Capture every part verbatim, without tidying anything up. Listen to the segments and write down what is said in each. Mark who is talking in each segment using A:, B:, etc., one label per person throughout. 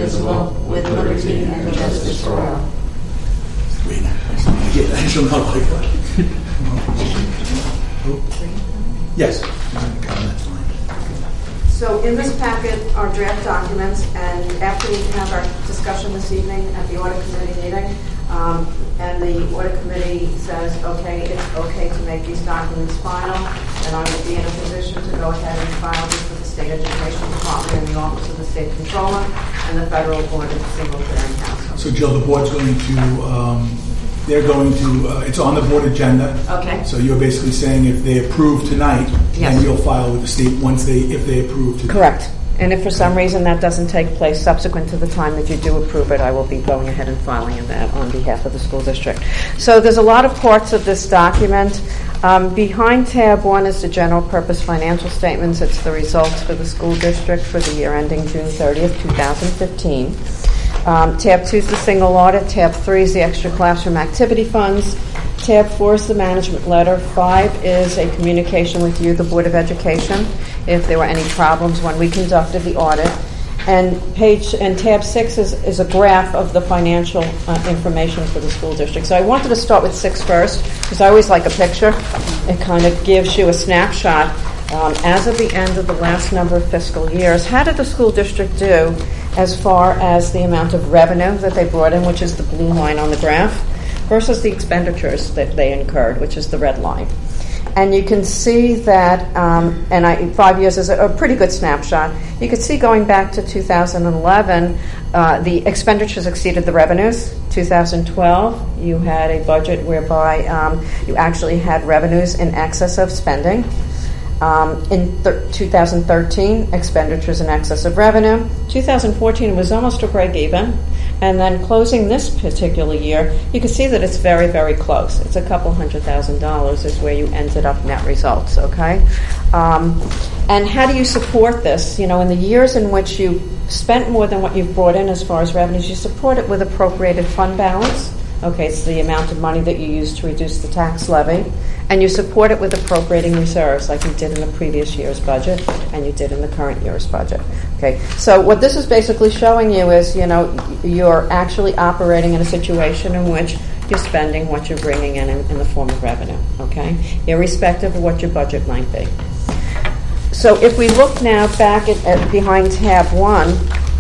A: indivisible, with liberty and justice for all.
B: Wait, I get that. I shall not like that. Yes. That's fine.
C: So in this packet are draft documents, and after we have our discussion this evening at the audit committee meeting, um, and the audit committee says, okay, it's okay to make these documents final, and I will be in a position to go ahead and file this with the State Education Department and the Office of the State Controller and the Federal Board of Single Clearinghouse.
B: So, Jill, the board's going to, um, they're going to, uh, it's on the board agenda.
C: Okay.
B: So you're basically saying if they approve tonight,
C: yes,
B: then you'll file with the state once they, if they approve tonight.
C: Correct. And if for some reason that doesn't take place subsequent to the time that you do approve it, I will be going ahead and filing that on behalf of the school district. So there's a lot of parts of this document. Um, behind tab one is the general purpose financial statements. It's the results for the school district for the year ending June thirtieth, twenty fifteen. Um, tab two is the single audit. Tab three is the extra classroom activity funds. Tab four is the management letter. Five is a communication with you, the Board of Education, if there were any problems when we conducted the audit. And page and tab six is, is a graph of the financial uh, information for the school district. So I wanted to start with six first, because I always like a picture. It kind of gives you a snapshot. Um, as of the end of the last number of fiscal years, how did the school district do as far as the amount of revenue that they brought in, which is the blue line on the graph, versus the expenditures that they incurred, which is the red line. And you can see that, um, and I, five years is a, a pretty good snapshot. You can see going back to two thousand eleven, uh, the expenditures exceeded the revenues. two thousand twelve, you had a budget whereby um, you actually had revenues in excess of spending. Um, in th- two thousand thirteen, expenditures in excess of revenue. two thousand fourteen was almost a break even. And then closing this particular year, you can see that it's very, very close. It's a couple hundred thousand dollars is where you ended up net results, okay? Um, and how do you support this? You know, in the years in which you spent more than what you've brought in as far as revenues, you support it with appropriated fund balance. Okay, it's the amount of money that you use to reduce the tax levy. And you support it with appropriating reserves like you did in the previous year's budget and you did in the current year's budget. Okay, so what this is basically showing you is, you know, you're actually operating in a situation in which you're spending what you're bringing in in, in the form of revenue, okay, irrespective of what your budget might be. So if we look now back at, at behind tab one.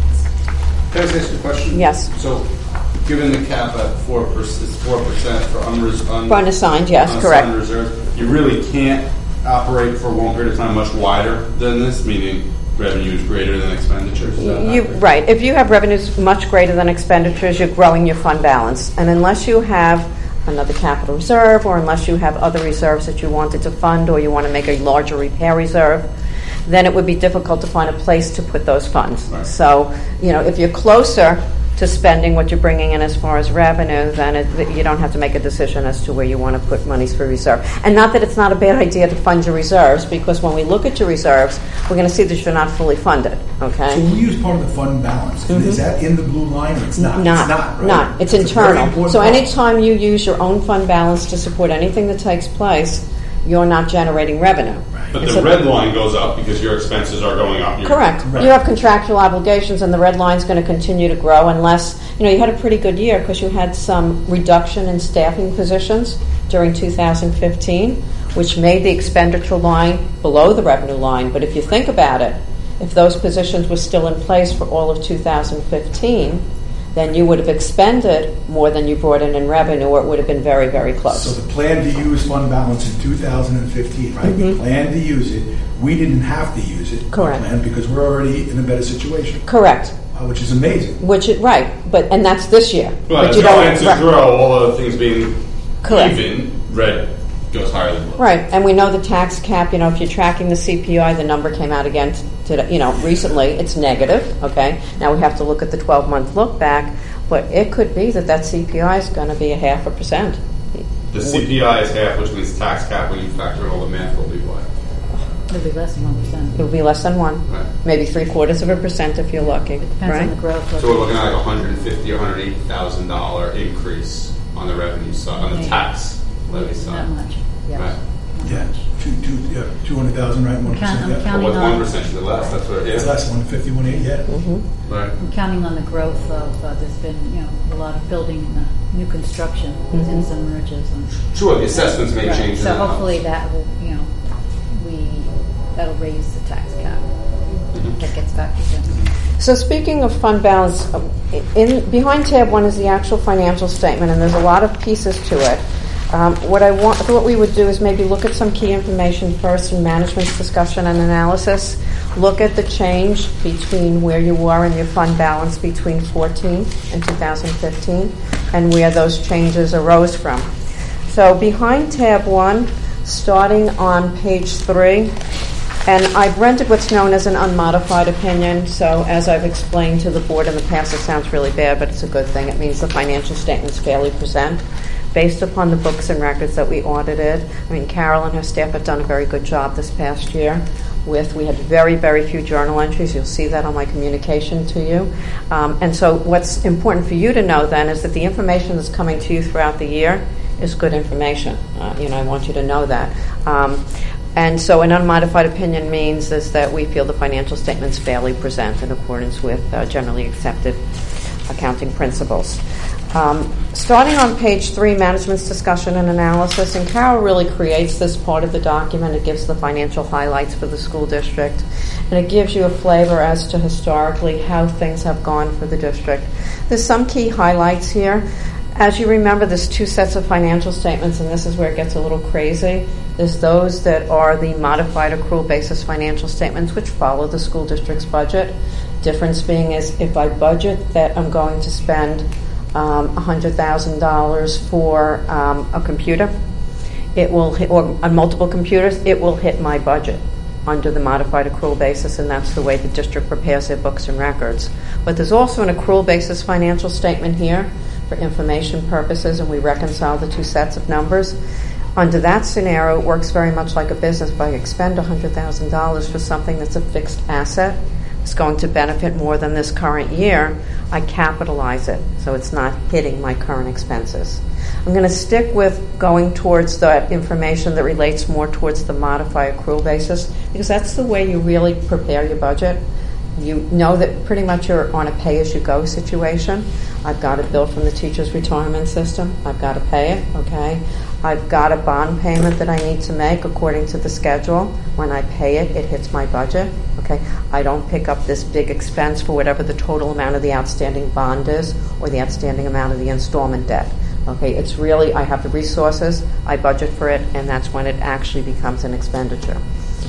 D: Can I just ask you a question?
C: Yes.
D: So, given the cap at four percent, four percent for unres- un-
C: for unassigned, yes,
D: unassigned
C: correct.
D: reserves, you really can't operate for a long period of time much wider than this, meaning revenue is greater than expenditures. Is that
C: You,
D: accurate?
C: right. If you have revenues much greater than expenditures, you're growing your fund balance. And unless you have another capital reserve or unless you have other reserves that you wanted to fund or you want to make a larger repair reserve, then it would be difficult to find a place to put those funds.
D: Right.
C: So, you know, if you're closer to spending what you're bringing in as far as revenue, then it, you don't have to make a decision as to where you want to put monies for reserve. And not that it's not a bad idea to fund your reserves, because when we look at your reserves, we're going to see that you're not fully funded, okay?
B: So we use part of the fund balance.
C: Mm-hmm.
B: Is that in the blue line or it's not?
C: Not,
B: it's not, right?
C: not. It's,
B: it's
C: internal. So anytime you use your own fund balance to support anything that takes place, you're not generating revenue.
B: Right.
D: But
C: It's
D: the
C: a-
D: red line goes up because your expenses are going up. You're-
C: Correct.
B: Right.
C: You have contractual obligations, and the red line's going to continue to grow unless, you know, you had a pretty good year because you had some reduction in staffing positions during two thousand fifteen, which made the expenditure line below the revenue line. But if you think about it, if those positions were still in place for all of two thousand fifteen, then you would have expended more than you brought in in revenue, or it would have been very, very close.
B: So the plan to use fund balance in two thousand fifteen, right?
C: Mm-hmm.
B: We planned to use it. We didn't have to use it.
C: Correct.
B: Plan, because we're already in a better situation,
C: Correct.
B: uh, which is amazing.
C: Which it, right, but and that's this year.
D: Well,
C: but
D: as
C: you
D: you
C: don't
D: to
C: right.
D: grow, all other things being
C: Correct.
D: even, red goes higher than blue.
C: Right, and we know the tax cap, you know, if you're tracking the C P I, the number came out again today, you know, recently, it's negative, okay? Now we have to look at the twelve-month look back, but it could be that that C P I is going to be a half a percent.
D: The C P I is half, which means tax cap, when you factor in all the math, will be what?
A: It'll be less than one percent.
C: It will be less than one,
D: Right.
C: maybe three-quarters of a percent if you're lucky,
A: Depends
C: right?
A: on the growth.
D: So we're looking at like one hundred fifty thousand dollars or one hundred eighty thousand dollars increase on the revenue side, on the
A: Maybe.
D: tax levy
A: Not
D: side.
A: much. Yeah.
D: Right.
B: Yeah, two, two, yeah, two hundred thousand, right, one
A: Count-
B: percent,
A: I'm
B: yeah.
D: But
A: counting
D: what's one
A: on,
D: percent should be less, that's what,
B: It's
D: yeah.
B: less, one fifty, one eighty, yeah.
D: Right.
A: I'm counting on the growth of, uh, there's been, you know, a lot of building, uh, new construction within some merges. and-
D: Sure, the assessments may
A: Right.
D: change.
A: So
D: in the
A: hopefully
D: house.
A: that will, you know, we, that'll raise the tax cap. That gets factored in.
C: So speaking of fund balance, um, in behind tab one is the actual financial statement, and there's a lot of pieces to it. Um, what I want, what we would do is maybe look at some key information first in management's discussion and analysis. Look at the change between where you were in your fund balance between fourteen and two thousand fifteen, and where those changes arose from. So behind tab one, starting on page three. And I've rendered what's known as an unmodified opinion. So as I've explained to the board in the past, it sounds really bad, but it's a good thing. It means the financial statements fairly present based upon the books and records that we audited. I mean, Carol and her staff have done a very good job this past year. With we had very, very few journal entries. You'll see that on my communication to you. Um, and so what's important for you to know then is that the information that's coming to you throughout the year is good information. Uh, you know, I want you to know that. Um, And so an unmodified opinion means is that we feel the financial statements fairly present in accordance with uh, generally accepted accounting principles. Um, starting on page three, management's discussion and analysis, and Carol really creates this part of the document. It gives the financial highlights for the school district, and it gives you a flavor as to historically how things have gone for the district. There's some key highlights here. As you remember, there's two sets of financial statements, and this is where it gets a little crazy. There's those that are the modified accrual basis financial statements, which follow the school district's budget. Difference being is if I budget that I'm going to spend um, one hundred thousand dollars for um, a computer, it will hit, or on multiple computers, it will hit my budget under the modified accrual basis, and that's the way the district prepares their books and records. But there's also an accrual basis financial statement here for information purposes, and we reconcile the two sets of numbers. Under that scenario, it works very much like a business. If I expend one hundred thousand dollars for something that's a fixed asset, it's going to benefit more than this current year, I capitalize it, so it's not hitting my current expenses. I'm going to stick with going towards that information that relates more towards the modified accrual basis, because that's the way you really prepare your budget. You know that pretty much you're on a pay-as-you-go situation. I've got a bill from the teacher's retirement system. I've got to pay it, okay? I've got a bond payment that I need to make according to the schedule. When I pay it, it hits my budget, okay? I don't pick up this big expense for whatever the total amount of the outstanding bond is or the outstanding amount of the installment debt, okay? It's really, I have the resources, I budget for it, and that's when it actually becomes an expenditure.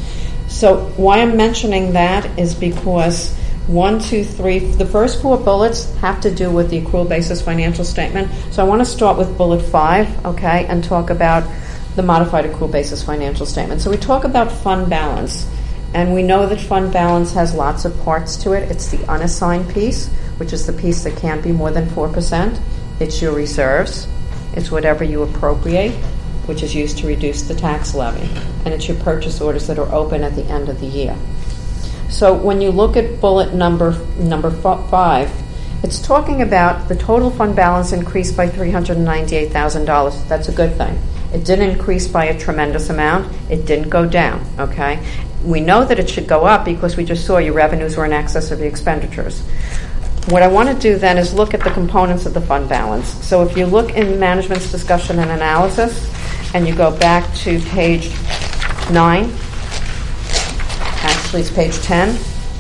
C: So why I'm mentioning that is because one, two, three, the first four bullets have to do with the accrual basis financial statement. So I want to start with bullet five, okay, and talk about the modified accrual basis financial statement. So we talk about fund balance, and we know that fund balance has lots of parts to it. It's the unassigned piece, which is the piece that can't be more than four percent. It's your reserves. It's whatever you appropriate, which is used to reduce the tax levy, and it's your purchase orders that are open at the end of the year. So when you look at bullet number number f- five, it's talking about the total fund balance increased by three hundred ninety-eight thousand dollars. That's a good thing. It didn't increase by a tremendous amount. It didn't go down, okay? We know that it should go up because we just saw your revenues were in excess of the expenditures. What I want to do then is look at the components of the fund balance. So if you look in management's discussion and analysis, and you go back to page nine, actually it's page ten,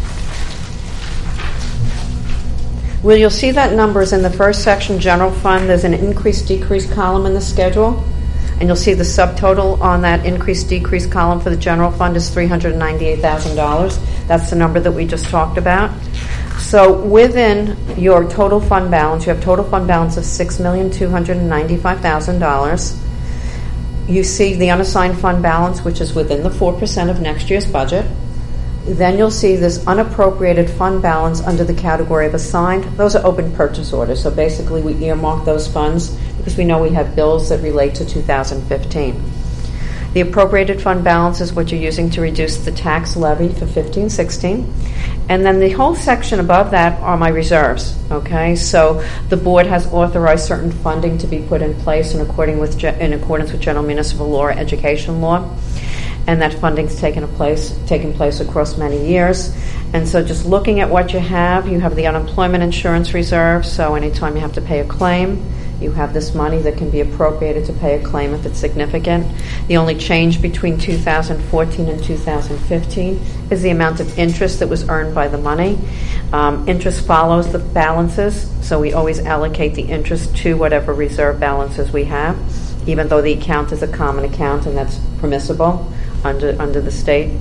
C: well, you'll see that number is in the first section, general fund. There's an increase-decrease column in the schedule, and you'll see the subtotal on that increase-decrease column for the general fund is three hundred ninety-eight thousand dollars. That's the number that we just talked about. So within your total fund balance, you have total fund balance of six million two hundred ninety-five thousand dollars. You see the unassigned fund balance, which is within the four percent of next year's budget. Then you'll see this unappropriated fund balance under the category of assigned. Those are open purchase orders. So basically we earmark those funds because we know we have bills that relate to two thousand fifteen. The appropriated fund balance is what you're using to reduce the tax levy for fifteen sixteen. And then the whole section above that are my reserves, okay? So the board has authorized certain funding to be put in place in, according with, in accordance with general municipal law or education law. And that funding's taken place, taken place across many years. And so just looking at what you have, you have the unemployment insurance reserve, so anytime you have to pay a claim, you have this money that can be appropriated to pay a claim if it's significant. The only change between two thousand fourteen and two thousand fifteen is the amount of interest that was earned by the money. Um, interest follows the balances, so we always allocate the interest to whatever reserve balances we have, even though the account is a common account and that's permissible under under the state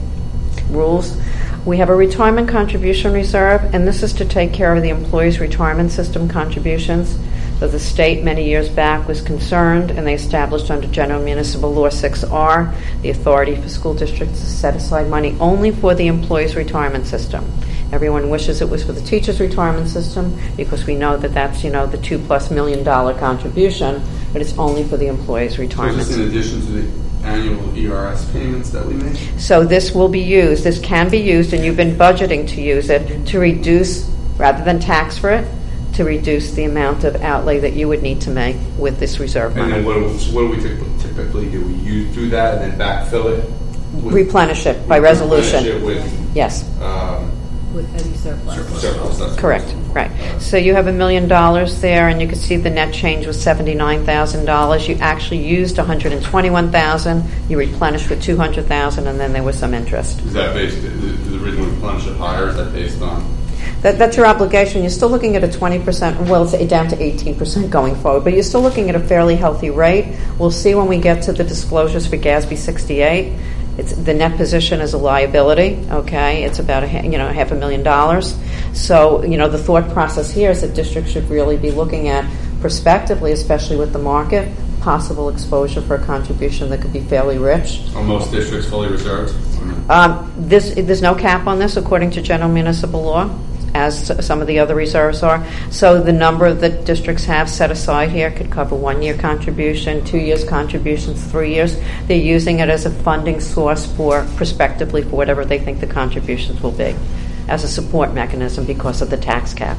C: rules. We have a retirement contribution reserve, and this is to take care of the employees' retirement system contributions. So the state many years back was concerned, and they established under General Municipal Law six R the authority for school districts to set aside money only for the employees' retirement system. Everyone wishes it was for the teachers' retirement system because we know that that's, you know, the two plus million dollar contribution, but it's only for the employees' retirement.
D: So is this in addition to the annual E R S payments that we make?
C: So this will be used, this can be used, and you've been budgeting to use it to reduce, rather than tax for it, to reduce the amount of outlay that you would need to make with this reserve
D: And
C: money.
D: then what do, what do we typ- typically do? We use do that and then backfill it? With,
C: Replenish it by
D: replenish
C: resolution.
D: it with
C: Yes,
D: um,
A: With any surplus.
D: sur- surplus. That's
C: correct, right. So you have a million dollars there, and you can see the net change was seventy-nine thousand dollars. You actually used one hundred twenty-one thousand dollars. You replenished with two hundred thousand dollars, and then there was some interest.
D: Is that based, is the original replenish it higher? Is that based on?
C: That, that's your obligation. You're still looking at a twenty percent, well, it's down to eighteen percent going forward, but you're still looking at a fairly healthy rate. We'll see when we get to the disclosures for GASB sixty-eight. It's, the net position is a liability, okay? It's about a, you know, half a million dollars. So, you know, the thought process here is that districts should really be looking at prospectively, especially with the market, possible exposure for a contribution that could be fairly rich.
D: Are most districts fully reserved?
C: Um, this, there's no cap on this according to general municipal law, as some of the other reserves are. So the number that districts have set aside here could cover one year contribution, two years contributions, three years. They're using it as a funding source for prospectively for whatever they think the contributions will be, as a support mechanism because of the tax cap.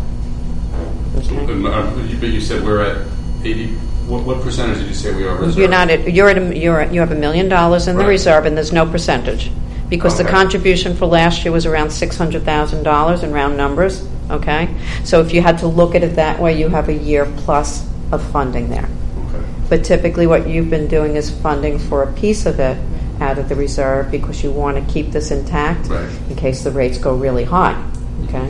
C: Okay.
D: And, uh, you- But you said we're at eighty. What, what percentage did you say we are reserved?
C: You're not at, you're at a, you're at, you have a million dollars in the
D: Right.
C: reserve, and there's no percentage. Because the
D: Okay.
C: contribution for last year was around six hundred thousand dollars in round numbers, okay? So if you had to look at it that way, you have a year plus of funding there.
D: Okay.
C: But typically what you've been doing is funding for a piece of it out of the reserve because you want to keep this intact
D: Right.
C: in case the rates go really high, okay?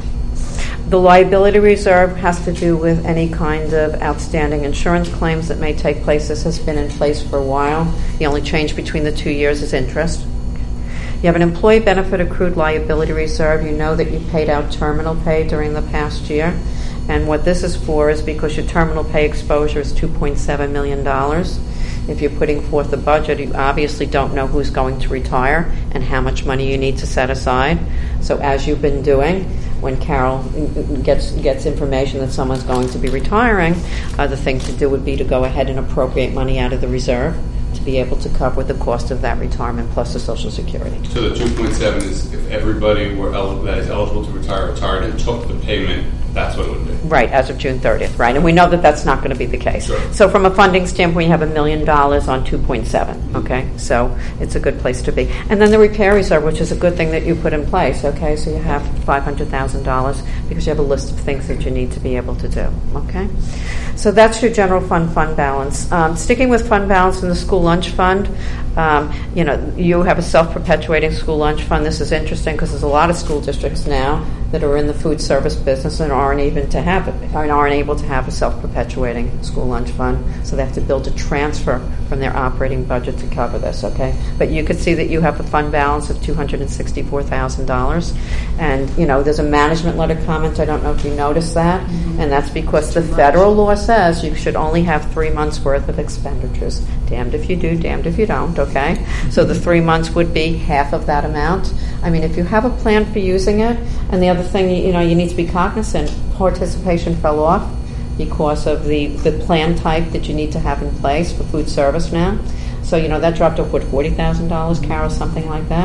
C: The liability reserve has to do with any kind of outstanding insurance claims that may take place. This has been in place for a while. The only change between the two years is interest. You have an employee benefit accrued liability reserve. You know that you paid out terminal pay during the past year. And what this is for is because your terminal pay exposure is two point seven million dollars. If you're putting forth a budget, you obviously don't know who's going to retire and how much money you need to set aside. So as you've been doing, when Carol gets gets information that someone's going to be retiring, uh, the thing to do would be to go ahead and appropriate money out of the reserve to be able to cover the cost of that retirement plus the Social Security.
D: So the two point seven is if everybody were el- that is eligible to retire retired and took the payment, that's what it would be.
C: Right, as of June thirtieth, right? And we know that that's not going to be the case.
D: Sure.
C: So from a funding standpoint, you have a million dollars on two point seven, okay? So it's a good place to be. And then the repair reserve, which is a good thing that you put in place, okay? So you have five hundred thousand dollars because you have a list of things that you need to be able to do, okay? So that's your general fund fund balance. Um, sticking with fund balance in the school lunch fund, um, you know, you have a self-perpetuating school lunch fund. This is interesting because there's a lot of school districts now that are in the food service business and aren't even to have it, aren't able to have a self-perpetuating school lunch fund. So they have to build a transfer from their operating budget to cover this, okay? But you could see that you have a fund balance of two hundred sixty-four thousand dollars. And, you know, there's a management letter comment. I don't know if you noticed that. Mm-hmm. And that's because the federal law says you should only have three months' worth of expenditures. Damned if you do, damned if you don't, okay? So the three months would be half of that amount. I mean, if you have a plan for using it, and the other thing, you know, you need to be cognizant, participation fell off because of the, the plan type that you need to have in place for food service now. So, you know, that dropped to, what, forty thousand dollars, Carol, something like that.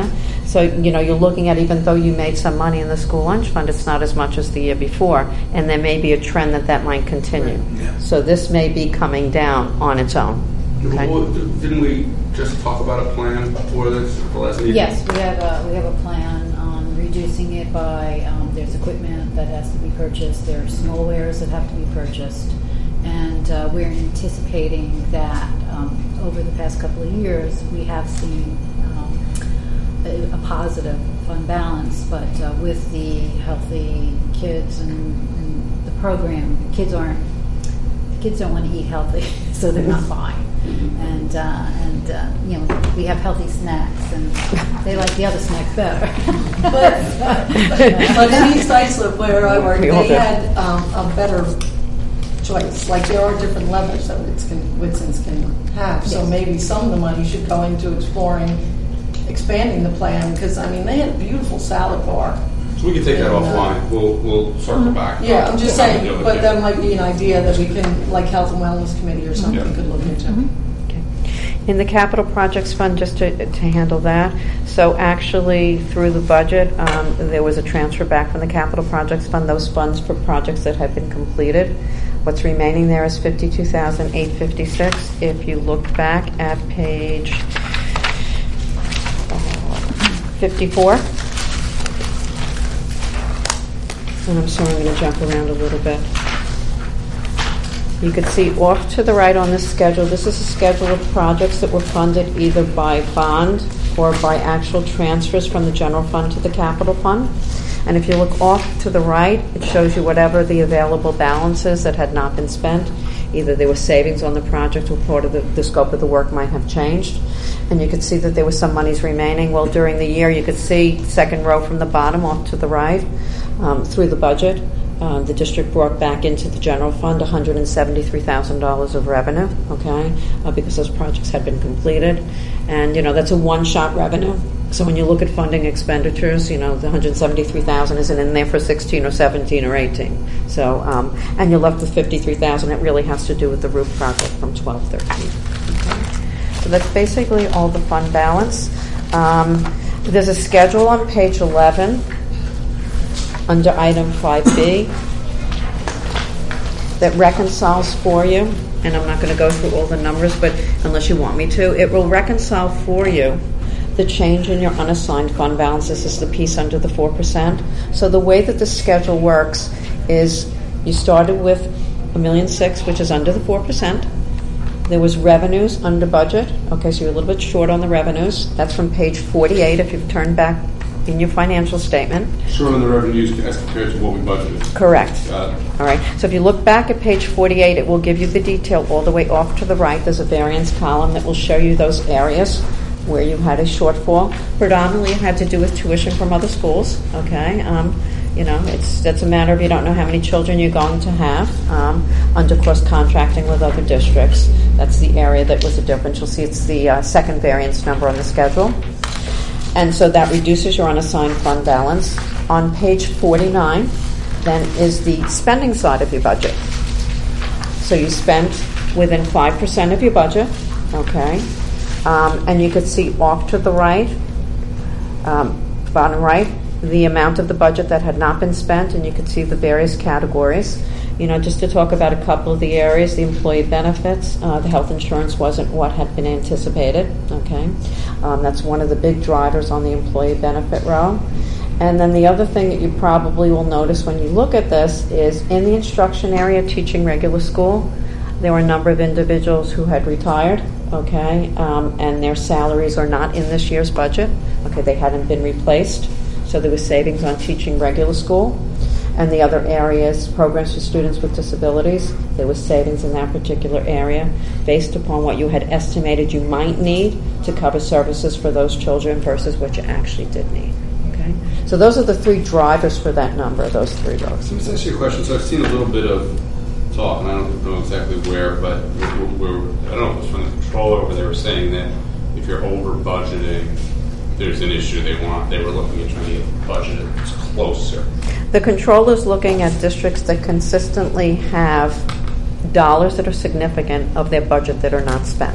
C: So, you know, you're looking at, even though you made some money in the school lunch fund, it's not as much as the year before, and there may be a trend that that might continue.
B: Yeah.
C: So this may be coming down on its own. Okay?
D: Well, didn't we just talk about a plan for this for last meeting?
A: Yes, we have a, we have a plan on reducing it by, um, there's equipment that has to be purchased, there are small wares that have to be purchased, and uh, we're anticipating that um, over the past couple of years, we have seen um, a, a positive fund balance, but uh, with the Healthy Kids and, and the program, kids aren't, kids don't want to eat healthy, so they're not buying. And uh, and uh, you know, we have healthy snacks, and they like the other snacks better.
E: But, but in East Islip, where I work,
C: We all
E: they
C: do.
E: had um, a better choice. Like, there are different levels that Whits can, Whitson's can have. So
A: Yes.
E: maybe some of the money should go into exploring, expanding the plan. Because I mean, they had a beautiful salad bar.
D: So we can take that
E: And, uh,
D: offline. We'll we'll circle back.
E: Yeah, I'm just
D: We'll have
E: saying.
D: the other
E: But
D: kid.
E: that might be an idea that we can, like Health and Wellness Committee or something,
D: Yeah.
E: could look into.
C: Okay. In the capital projects fund, just to, to handle that, so actually through the budget, um, there was a transfer back from the capital projects fund, those funds for projects that have been completed. What's remaining there is fifty-two thousand eight hundred fifty-six. If you look back at page fifty-four, and I'm sorry, I'm going to jump around a little bit. You could see off to the right on this schedule, this is a schedule of projects that were funded either by bond or by actual transfers from the general fund to the capital fund. And if you look off to the right, it shows you whatever the available balances that had not been spent. Either there were savings on the project or part of the, the scope of the work might have changed. And you could see that there was some monies remaining. Well, during the year, you could see, second row from the bottom off to the right, um, through the budget, Um, the district brought back into the general fund one hundred seventy-three thousand dollars of revenue, okay, uh, because those projects had been completed. And, you know, that's a one-shot revenue. So when you look at funding expenditures, you know, the one hundred seventy-three thousand dollars isn't in there for sixteen or seventeen or eighteen. So, um, and you're left with fifty-three thousand dollars. It really has to do with the roof project from twelve thirteen. Okay. So that's basically all the fund balance. Um, there's a schedule on page eleven under item five B that reconciles for you, and I'm not going to go through all the numbers, but unless you want me to, it will reconcile for you the change in your unassigned fund balance. This is the piece under the four percent. So the way that the schedule works is you started with a million six, which is under the four percent. There was revenues under budget. Okay, so you're a little bit short on the revenues. That's from page forty-eight if you've turned back in your financial statement.
D: Short on the revenues as compared to what we budgeted.
C: Correct.
D: Got it.
C: All right. So if you look back at page forty-eight, it will give you the detail all the way off to the right. There's a variance column that will show you those areas where you had a shortfall. Predominantly, it had to do with tuition from other schools. Okay. Um, you know, it's that's a matter of you don't know how many children you're going to have um, under cross contracting with other districts. That's the area that was the difference. You'll see it's the uh, second variance number on the schedule. And so that reduces your unassigned fund balance. On page forty-nine, then, is the spending side of your budget. So you spent within five percent of your budget, okay? Um, and you could see off to the right, um, bottom right, the amount of the budget that had not been spent, and you could see the various categories. You know, just to talk about a couple of the areas, the employee benefits, uh, the health insurance wasn't what had been anticipated, okay? Um, that's one of the big drivers on the employee benefit row. And then the other thing that you probably will notice when you look at this is in the instruction area, teaching regular school, there were a number of individuals who had retired, okay, um, and their salaries are not in this year's budget, okay, they hadn't been replaced, so there was savings on teaching regular school. And the other areas, programs for students with disabilities, there was savings in that particular area based upon what you had estimated you might need to cover services for those children versus what you actually did need. Okay, so those are the three drivers for that number, those three rows.
D: Let me ask you a question. So I've seen a little bit of talk, and I don't know exactly where, but we're, we're, I don't know if it was from the controller where they were saying that if you're over budgeting, there's an issue. They want. They were looking at trying to get budgeted closer.
C: The controller's looking at districts that consistently have dollars that are significant of their budget that are not spent.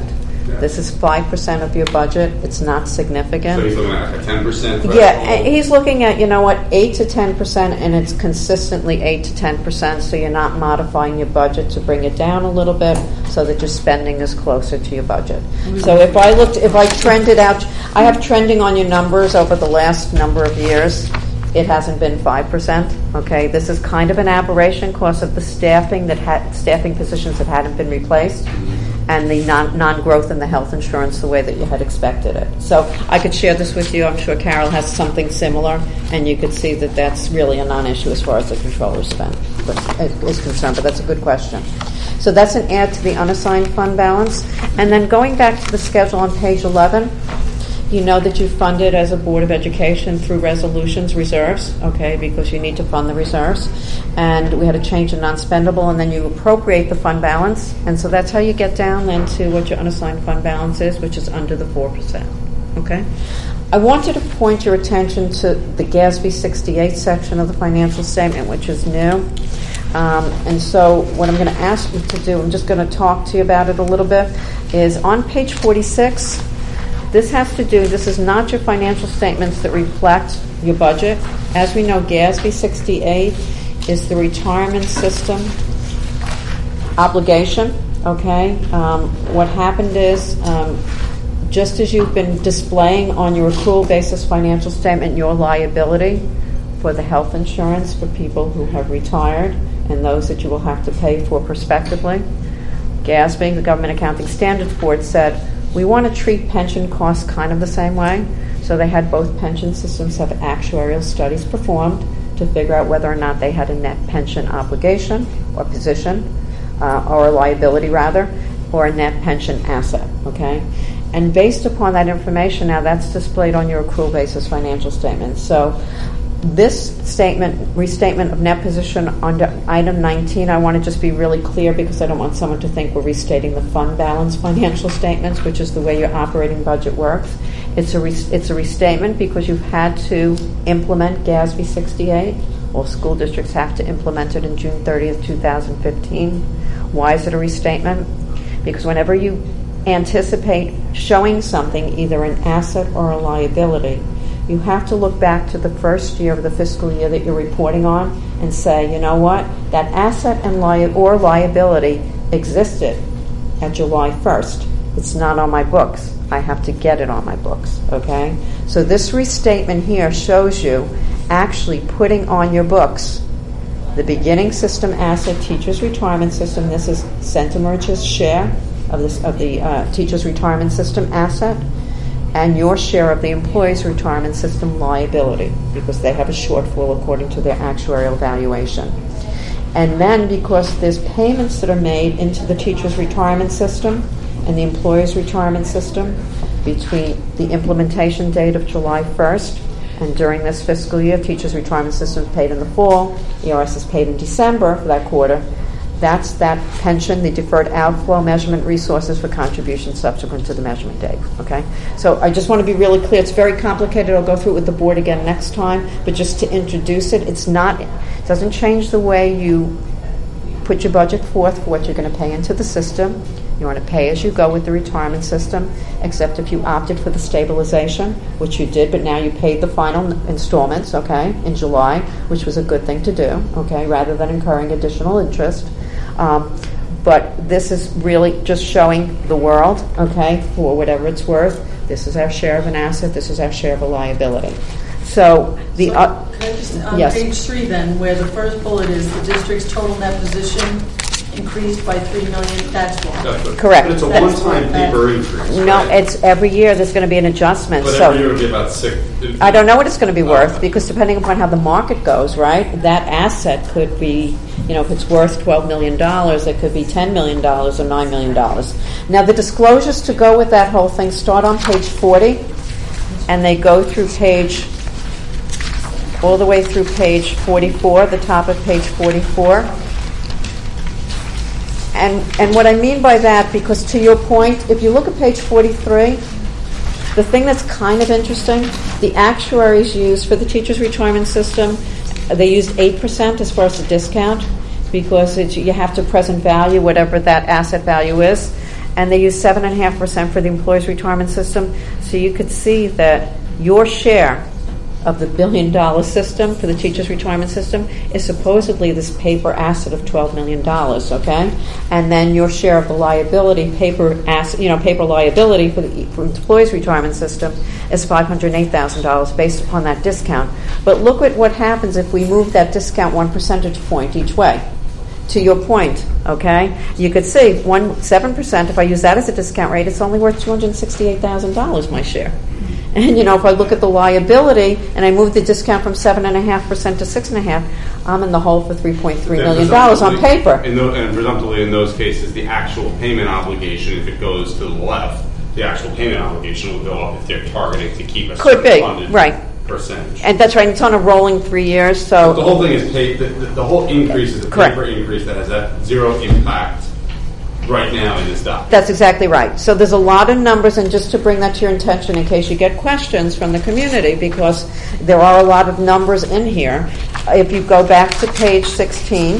D: Yeah.
C: This is five percent of your budget. It's not significant.
D: So he's looking at like a ten percent.
C: Yeah, and he's looking at, you know what, eight to ten percent, and it's consistently eight to ten percent, so you're not modifying your budget to bring it down a little bit so that your spending is closer to your budget. So if I looked, if I trended out, I have trending on your numbers over the last number of years. It hasn't been five percent, okay? This is kind of an aberration because of the staffing that had, staffing positions that hadn't been replaced, and the non, non-growth in the health insurance the way that you had expected it. So I could share this with you. I'm sure Carol has something similar, and you could see that that's really a non-issue as far as the controller's spend is concerned, but that's a good question. So that's an add to the unassigned fund balance. And then going back to the schedule on page eleven, you know that you funded as a Board of Education through resolutions reserves, okay, because you need to fund the reserves. And we had a change in non-spendable, and then you appropriate the fund balance. And so that's how you get down then to what your unassigned fund balance is, which is under the four percent, okay? I wanted to point your attention to the G A S B sixty-eight section of the financial statement, which is new. Um, and so what I'm going to ask you to do, I'm just going to talk to you about it a little bit, is on page forty-six, this has to do, this is not your financial statements that reflect your budget. As we know, G A S B sixty-eight is the retirement system obligation, okay? Um, what happened is, um, just as you've been displaying on your accrual basis financial statement your liability for the health insurance for people who have retired and those that you will have to pay for prospectively, G A S B, the Government Accounting Standards Board, said, we want to treat pension costs kind of the same way. So they had both pension systems have actuarial studies performed to figure out whether or not they had a net pension obligation or position, uh, or a liability rather, or a net pension asset, okay? And based upon that information, now that's displayed on your accrual basis financial statement. So this statement, restatement of net position under item nineteen, I want to just be really clear because I don't want someone to think we're restating the fund balance financial statements, which is the way your operating budget works. It's a re- it's a restatement because you've had to implement G A S B sixty-eight. All school districts have to implement it in June thirtieth, twenty fifteen. Why is it a restatement? Because whenever you anticipate showing something, either an asset or a liability, you have to look back to the first year of the fiscal year that you're reporting on and say, you know what, that asset and li- or liability existed at July first. It's not on my books. I have to get it on my books, okay? So this restatement here shows you actually putting on your books the beginning system asset, teacher's retirement system. This is Centemerge's share of, this, of the uh, teacher's retirement system asset, and your share of the employee's retirement system liability, because they have a shortfall according to their actuarial valuation. And then because there's payments that are made into the teacher's retirement system and the employee's retirement system between the implementation date of July first and during this fiscal year, teacher's retirement system is paid in the fall, E R S is paid in December for that quarter. That's that pension, the deferred outflow measurement resources for contributions subsequent to the measurement date, okay? So I just want to be really clear. It's very complicated. I'll go through it with the board again next time, but just to introduce it, it's not, it doesn't change the way you put your budget forth for what you're going to pay into the system. You want to pay as you go with the retirement system, except if you opted for the stabilization, which you did, but now you paid the final installments, okay, in July, which was a good thing to do, okay, rather than incurring additional interest. Um, but this is really just showing the world, okay, for whatever it's worth. This is our share of an asset. This is our share of a liability. So the
E: So,
C: uh,
E: can I just, on
C: yes.
E: page three then, where the first bullet is the district's total net position increased by three million. That's wrong.
D: That's what-
C: Correct.
D: But it's a
E: That's
D: one-time
E: what-
D: paper increase.
C: no,
D: right?
C: it's every year there's going to be an adjustment.
D: But
C: so
D: every year it'll be about six.
C: I don't know what it's going to be worth
D: Okay.
C: because depending upon how the market goes, right, that asset could be, you know, if it's worth twelve million dollars, it could be ten million dollars or nine million dollars. Now, the disclosures to go with that whole thing start on page forty, and they go through page, all the way through page forty-four, the top of page forty-four. And and what I mean by that, because to your point, if you look at page forty-three, the thing that's kind of interesting, the actuaries used for the teacher's retirement system, they used eight percent as far as the discount, because it's, you have to present value whatever that asset value is. and they use seven point five percent for the employees' retirement system. So you could see that your share of the billion-dollar system for the teachers' retirement system is supposedly this paper asset of twelve million dollars, okay? And then your share of the liability, paper asset, you know, paper liability for the for employees' retirement system is five hundred eight thousand dollars based upon that discount. But look at what happens if we move that discount one percentage point each way. To your point, okay? You could see one seven percent, if I use that as a discount rate, it's only worth two hundred sixty-eight thousand dollars, my share. And, you know, if I look at the liability and I move the discount from seven point five percent to six point five, I'm in the hole for three point three million dollars on paper.
D: In those, and presumptively in those cases, the actual payment obligation, if it goes to the left, the actual payment obligation will go up if they're targeting to keep a
C: Could
D: certain
C: be,
D: funded
C: right.
D: percentage.
C: And that's right, it's on a rolling three years, so...
D: But the whole thing is paid, the, the, the whole increase is a
C: Correct.
D: paper increase that has that zero impact right now in this document.
C: That's exactly right. So there's a lot of numbers, and just to bring that to your attention in case you get questions from the community, because there are a lot of numbers in here. If you go back to page sixteen,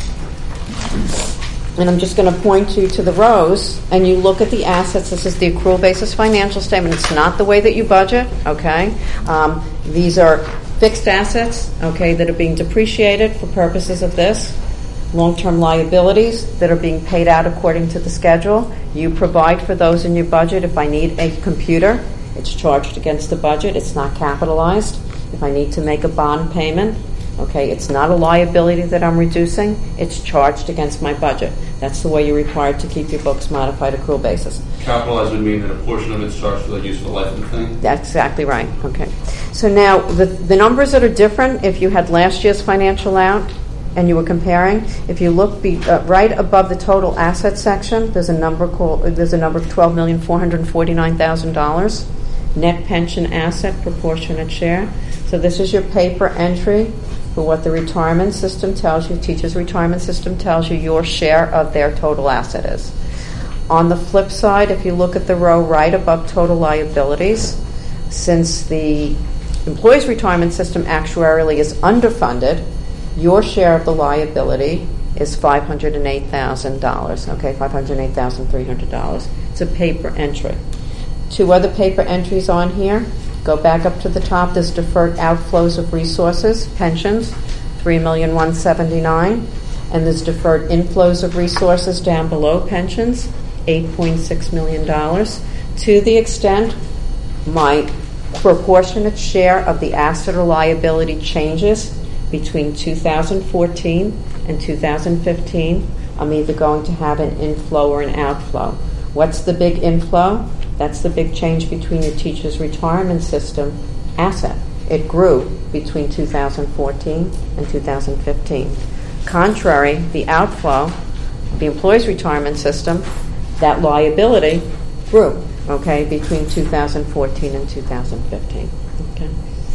C: and I'm just going to point you to the rows, and you look at the assets. This is the accrual basis financial statement. It's not the way that you budget, okay? Um, these are fixed assets, okay, that are being depreciated for purposes of this. Long-term liabilities that are being paid out according to the schedule. You provide for those in your budget. If I need a computer, it's charged against the budget. It's not capitalized. If I need to make a bond payment, okay, it's not a liability that I'm reducing. It's charged against my budget. That's the way you're required to keep your books modified accrual basis.
D: Capitalized would mean that a portion of it's charged for the useful life of the thing?
C: That's exactly right. Okay. So now, the, the numbers that are different, if you had last year's financial out, and you were comparing, if you look be, uh, right above the total asset section, there's a number called there's a number of twelve million four hundred forty-nine thousand dollars. Net pension asset proportionate share. So this is your paper entry for what the retirement system tells you, teachers' retirement system tells you your share of their total asset is. On the flip side, if you look at the row right above total liabilities, since the employees' retirement system actuarially is underfunded, your share of the liability is five hundred eight thousand dollars, okay, five hundred eight thousand three hundred dollars. It's a paper entry. Two other paper entries on here. Go back up to the top. There's deferred outflows of resources, pensions, three million one hundred seventy-nine thousand dollars. And there's deferred inflows of resources down below pensions, eight point six million dollars. To the extent my proportionate share of the asset or liability changes between two thousand fourteen and two thousand fifteen, I'm either going to have an inflow or an outflow. What's the big inflow? That's the big change between your teacher's retirement system asset. It grew between two thousand fourteen and two thousand fifteen. Contrary, the outflow, the employee's retirement system, that liability grew, okay, between two thousand fourteen and two thousand fifteen. Okay.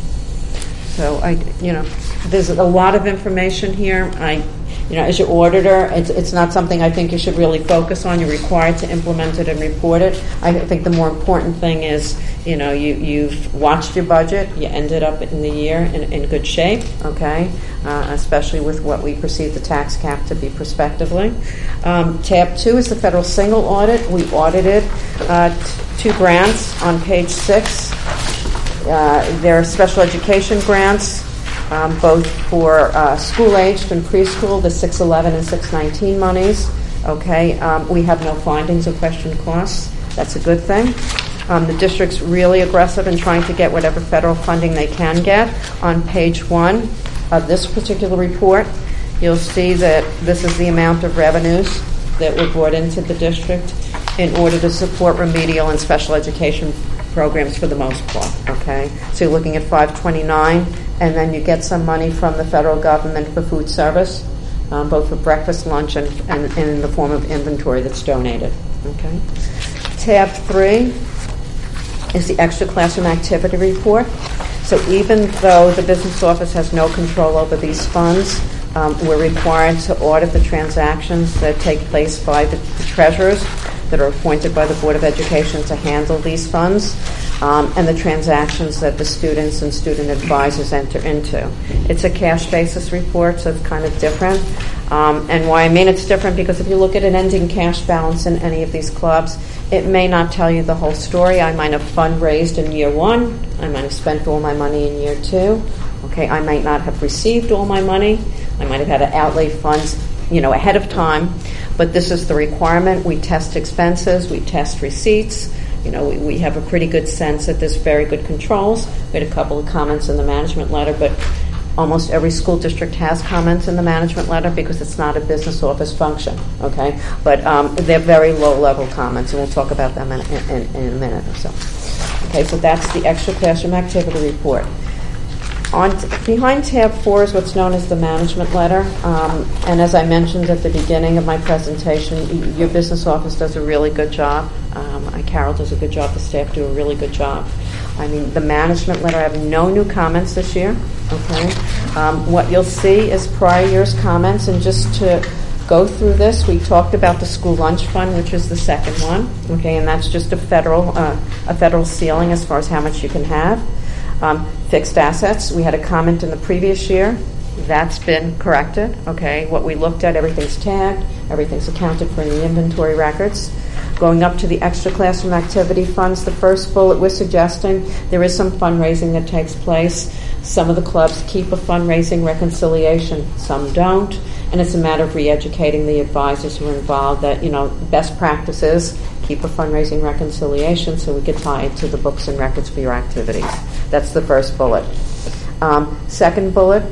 C: So I, you know, there's a lot of information here. I, you know, as your auditor, it's it's not something I think you should really focus on. You're required to implement it and report it. I think the more important thing is, you know, you you've watched your budget. You ended up in the year in, in good shape. Okay, uh, especially with what we perceive the tax cap to be prospectively. Um, tab two is the federal single audit. We audited uh, t- two grants on page six. Uh, there are special education grants, um, both for uh, school-aged and preschool, the six eleven and six nineteen monies. Okay, um, we have no findings of question costs. That's a good thing. Um, the district's really aggressive in trying to get whatever federal funding they can get. On page one of this particular report, you'll see that this is the amount of revenues that were brought into the district in order to support remedial and special education programs for the most part, okay? So you're looking at five twenty-nine, and then you get some money from the federal government for food service, um, both for breakfast, lunch, and, and, and in the form of inventory that's donated, okay? Tab three is the extra classroom activity report. So even though the business office has no control over these funds, um, we're required to audit the transactions that take place by the, the treasurers that are appointed by the Board of Education to handle these funds. um, and the transactions that the students and student advisors enter into. It's a cash basis report, so it's kind of different. Um, and why I mean it's different, because if you look at an ending cash balance in any of these clubs, it may not tell you the whole story. I might have fundraised in year one. I might have spent all my money in year two. Okay, I might not have received all my money. I might have had to outlay funds, you know, ahead of time. But this is the requirement. We test expenses. We test receipts. You know, we, we have a pretty good sense that there's very good controls. We had a couple of comments in the management letter, but almost every school district has comments in the management letter because it's not a business office function, okay? But um, they're very low-level comments, and we'll talk about them in, in, in a minute or so. Okay, so that's the extra classroom activity report. On t- behind tab four is what's known as the management letter, um, and as I mentioned at the beginning of my presentation, y- your business office does a really good job. Um, I, Carol does a good job. The staff do a really good job. I mean, the management letter, I have no new comments this year. Okay, um, what you'll see is prior year's comments, and just to go through this, we talked about the school lunch fund, which is the second one. Okay, and that's just a federal uh, a federal ceiling as far as how much you can have. Um, fixed assets, we had a comment in the previous year. That's been corrected. Okay, what we looked at, everything's tagged, everything's accounted for in the inventory records. Going up to the extra classroom activity funds, the first bullet we're suggesting there is some fundraising that takes place. Some of the clubs keep a fundraising reconciliation, some don't, and it's a matter of re-educating the advisors who are involved that, you know, best practices, keep a fundraising reconciliation so we can tie it to the books and records for your activities. That's the first bullet. Um, second bullet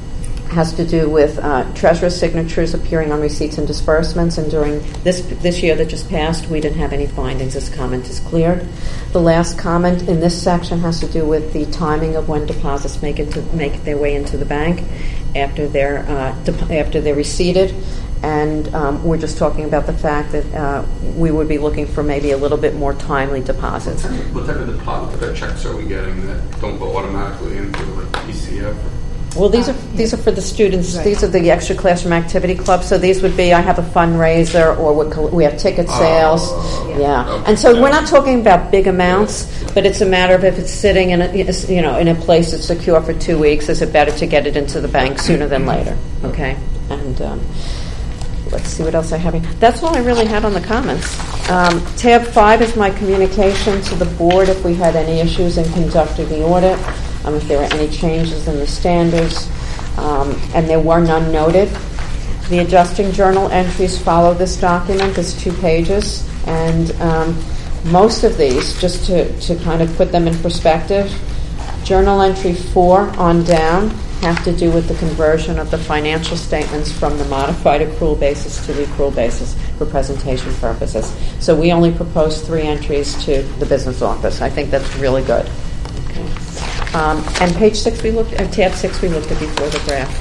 C: has to do with uh, treasurer's signatures appearing on receipts and disbursements, and during this this year that just passed, we didn't have any findings. This comment is cleared. The last comment in this section has to do with the timing of when deposits make it to, make their way into the bank after they're uh, de- after they're receipted. And um, we're just talking about the fact that uh, we would be looking for maybe a little bit more timely deposits.
D: What type of, what type of deposit, what type of checks are we getting that don't go automatically into the P C F?
C: Well, these are these are for the students.
A: Right.
C: These are the extra classroom activity clubs. So these would be, I have a fundraiser, or we col- we have ticket sales.
D: Oh,
C: yeah,
D: okay.
C: and so we're not talking about big amounts, but it's a matter of if it's sitting in a you know in a place that's secure for two weeks, is it better to get it into the bank sooner than later? Okay, and. Um, Let's see what else I have here. That's all I really had on the comments. Um, tab five is my communication to the board if we had any issues in conducting the audit, um, if there were any changes in the standards, um, and there were none noted. The adjusting journal entries follow this document. It's two pages, and um, most of these, just to, to kind of put them in perspective, journal entry four on down have to do with the conversion of the financial statements from the modified accrual basis to the accrual basis for presentation purposes. So we only propose three entries to the business office. I think that's really good. Okay. Um, and page six we looked at, tab six we looked at before the graph.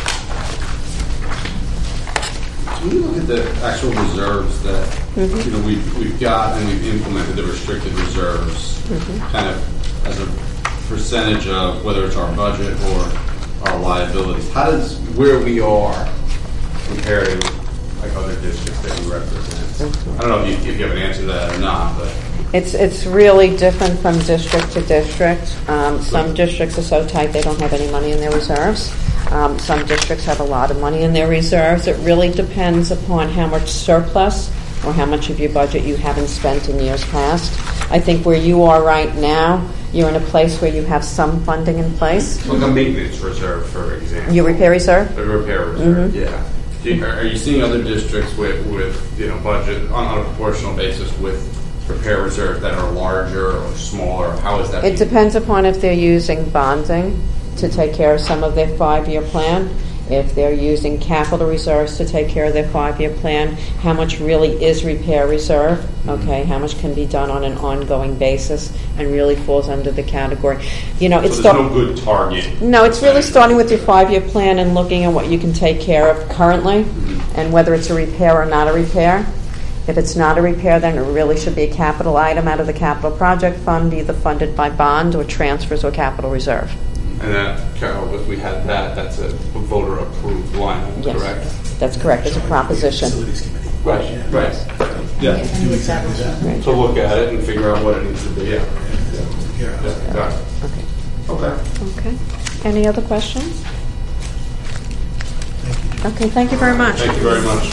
D: So when you look at the actual reserves that
C: Mm-hmm.
D: you know we've we've got and we've implemented the restricted reserves,
C: Mm-hmm.
D: kind of as a percentage of whether it's our budget or our liabilities. How does where we are compare to like other districts that we represent? I don't know if you, if you have an answer to that or not, but
C: It's it's really different from district to district. Um, some districts are so tight they don't have any money in their reserves. Um, some districts have a lot of money in their reserves. It really depends upon how much surplus or how much of your budget you haven't spent in years past. I think where you are right now, you're in a place where you have some funding in place.
D: like a maintenance reserve, for example.
C: Your repair reserve?
D: A repair reserve,
C: Mhm.
D: yeah. Do you, are you seeing other districts with, with you know budget on, on a proportional basis with repair reserves that are larger or smaller? How is that?
C: It depends upon if they're using bonding to take care of some of their five-year plan, if they're using capital reserves to take care of their five-year plan, how much really is repair reserve, okay, how much can be done on an ongoing basis and really falls under the category. You know,
D: So
C: it's
D: there's
C: start-
D: no good target.
C: No, it's really starting with your five-year plan and looking at what you can take care of currently and whether it's a repair or not a repair. If it's not a repair, then it really should be a capital item out of the capital project fund, either funded by bond or transfers or capital reserve.
D: And that, Carol, if we had that, that's a voter approved line, item,
C: Yes,
D: correct?
C: that's correct. It's a proposition.
B: Facilities committee.
D: Right, right. Yeah.
B: Do exactly that.
C: Right.
D: To look at it and figure out what it needs to be. Yeah.
B: taken care of.
D: Yeah, got it.
C: Okay.
D: Okay.
C: Okay. Any other questions?
B: Thank you, Jim.
C: Okay, thank you very much.
D: Thank you very much.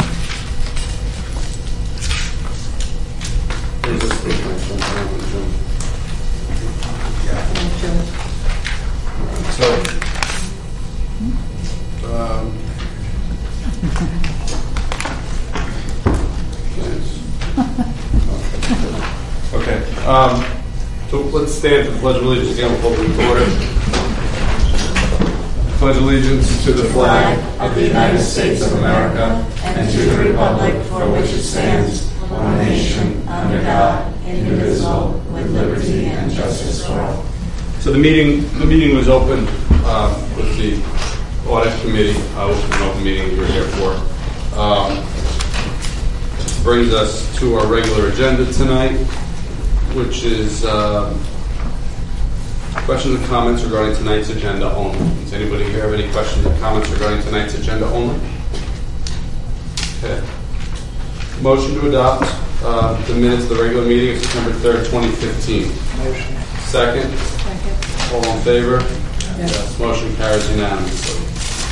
D: Here's this thing, my friend, I want to jump.
B: So, um,
D: Okay, um, so let's stand for the Pledge of Allegiance again, we'll hold the order. Pledge allegiance to the flag of the United States of America and to the republic for which it stands, one nation, under God, indivisible, with liberty and justice for all. So the meeting, the meeting was open um, with the audit committee, uh, which was an open meeting you were here for. Um, brings us to our regular agenda tonight, which is um, questions and comments regarding tonight's agenda only. Does anybody here have any questions or comments regarding tonight's agenda only? Okay. Motion to adopt uh, the minutes of the regular meeting of September third, twenty fifteen.
B: motion.
D: Second?
E: Second.
D: All in favor?
E: Yes.
D: Motion carries unanimously.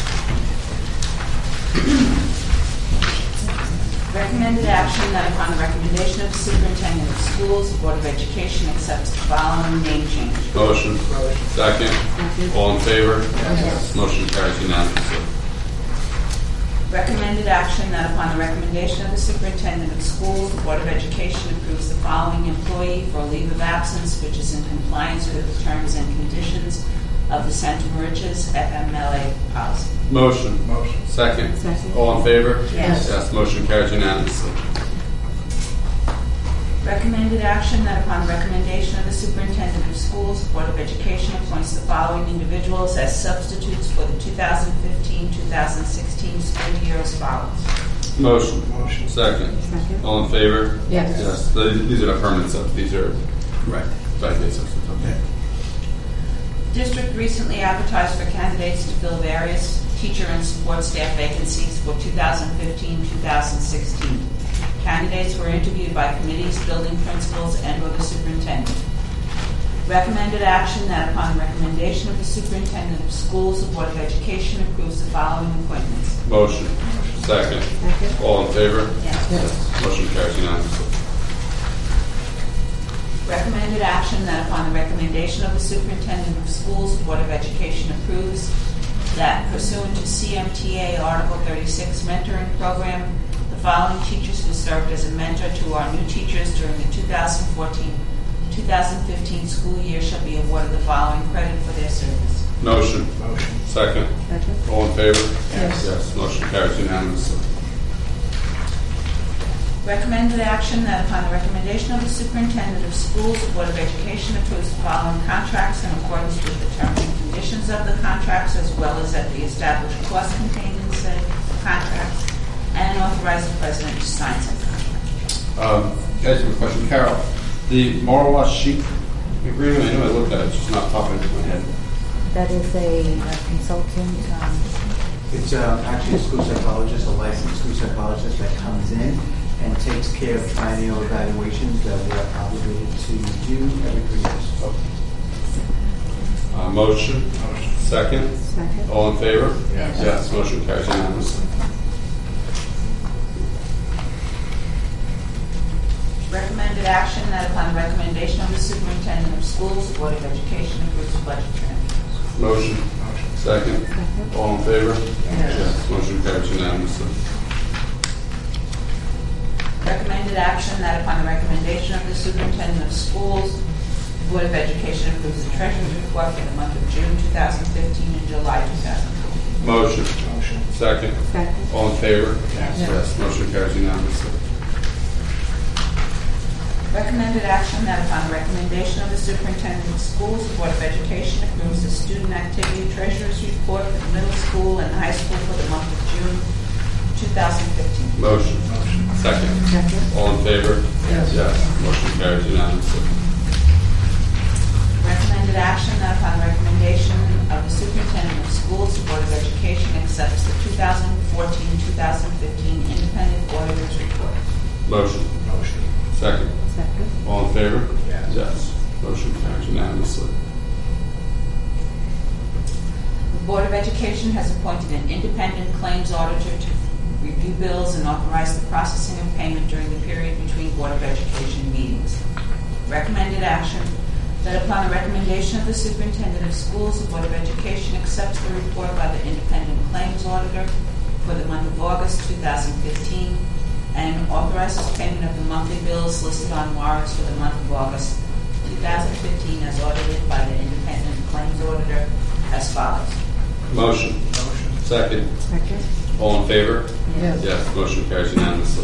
F: Recommended action that upon the recommendation of the superintendent of schools, the Board of Education accepts the following name change.
D: Motion. Second? All in favor?
E: Yes.
D: Motion carries unanimously.
F: Recommended action that upon the recommendation of the superintendent of schools, the Board of Education approves the following employee for a leave of absence, which is in compliance with the terms and conditions of the Santa Mauritius F M L A policy.
D: Motion.
B: Motion.
D: Second.
E: Second.
D: All in favor?
F: Yes.
D: Yes. Motion carries unanimously.
F: Recommended action that upon the recommendation of the superintendent of schools, the Board of Education appoints the following individuals as substitutes for the twenty fifteen twenty sixteen school year as follows.
D: Motion.
B: Motion.
D: Second.
E: Second.
D: All in favor?
E: Yes.
D: Yes. The- These are not permanent subs. These are
B: Correct.
D: vacant substitutes. Okay.
B: Okay.
F: District recently advertised for candidates to fill various teacher and support staff vacancies for twenty fifteen twenty sixteen. Candidates were interviewed by committees, building principals, and or the superintendent. Recommended action that upon the recommendation of the superintendent of schools, the Board of Education approves the following appointments.
D: Motion. Second.
E: Second.
D: All in favor?
F: Yes.
E: Yes.
D: Motion carries unanimously.
F: Recommended action that upon the recommendation of the superintendent of schools, the Board of Education approves that pursuant to C M T A Article thirty-six mentoring program, the following teachers who served as a mentor to our new teachers during the twenty fourteen twenty fifteen school year shall be awarded the following credit for their service.
D: Motion.
B: Motion.
D: Second.
E: Second.
D: All in favor?
E: Yes.
D: Yes. Motion carries unanimously.
F: Recommended action that upon the recommendation of the superintendent of schools, the Board of Education approves the following contracts in accordance with the terms and conditions of the contracts, as well as at the established cost contained in said contracts, and authorize the president to sign said contract.
D: Um, guys, have a question. Carol, the Marawa sheep agreement, I know I looked at it, it's just not popping into my head.
A: That is a uh, consultant. Um,
G: It's uh, actually a school psychologist, a licensed school psychologist that comes in and takes care of triennial evaluations that we're obligated to do every three years.
D: Uh, motion.
B: Motion.
D: Second.
E: Second.
D: All in favor?
B: Yes.
D: Yes. Motion carries unanimously.
F: Recommended action that upon the recommendation of the superintendent of schools, the Board of Education approves the budget transfers.
D: Motion.
B: Motion.
D: Second.
E: Second.
D: All in favor?
E: Yes.
D: Motion carries unanimously.
F: Recommended action that upon the recommendation of the superintendent of schools, the Board of Education approves the treasurer's report for the month of June twenty fifteen and July twenty fifteen.
D: Motion.
B: Motion.
D: Second.
E: Second.
D: All in favor?
B: Yes.
D: Yes. Motion carries unanimously.
F: Recommended action that upon the recommendation of the superintendent of schools, the Board of Education approves the student activity treasurer's report for the middle school and high school for the month of June twenty fifteen.
D: Motion.
B: Motion.
D: Second.
E: Second.
D: All in favor?
E: Yes.
D: Yes. Motion carries unanimously.
F: Recommended action that upon the recommendation of the superintendent of schools, the Board of Education accepts the twenty fourteen twenty fifteen independent auditor's report.
D: Motion.
B: Motion.
D: Second.
E: Second.
D: All in favor?
B: Yes.
D: Yes. Motion carries unanimously.
F: The Board of Education has appointed an independent claims auditor to review bills and authorize the processing of payment during the period between Board of Education meetings. Recommended action that upon the recommendation of the Superintendent of Schools, the Board of Education accepts the report by the independent claims auditor for the month of August two thousand fifteen and authorizes payment of the monthly bills listed on warrants for the month of August two thousand fifteen as audited by the independent claims auditor as follows.
D: Motion. Motion. Second.
E: Second.
D: All in favor?
E: Yes.
D: Yes. Motion carries unanimously.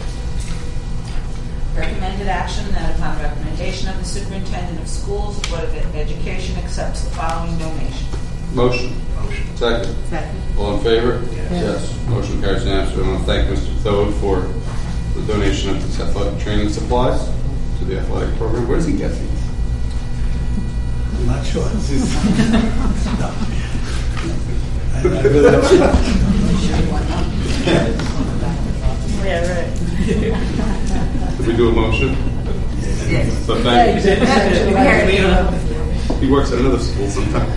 F: Recommended action that upon recommendation of the Superintendent of Schools, the Board of Education accepts the following donation.
D: Motion. Motion. Second.
E: Second.
D: All in favor?
E: Yes.
D: Motion carries unanimously. I want to thank Mister Thode for the donation of his athletic training supplies to the athletic program. Where does he get these?
B: I'm not sure. No. I, I really don't.
E: Yeah, right.
D: Did we do a motion?
E: Yes.
D: So thank you.
E: Actually,
D: He works at another school sometimes.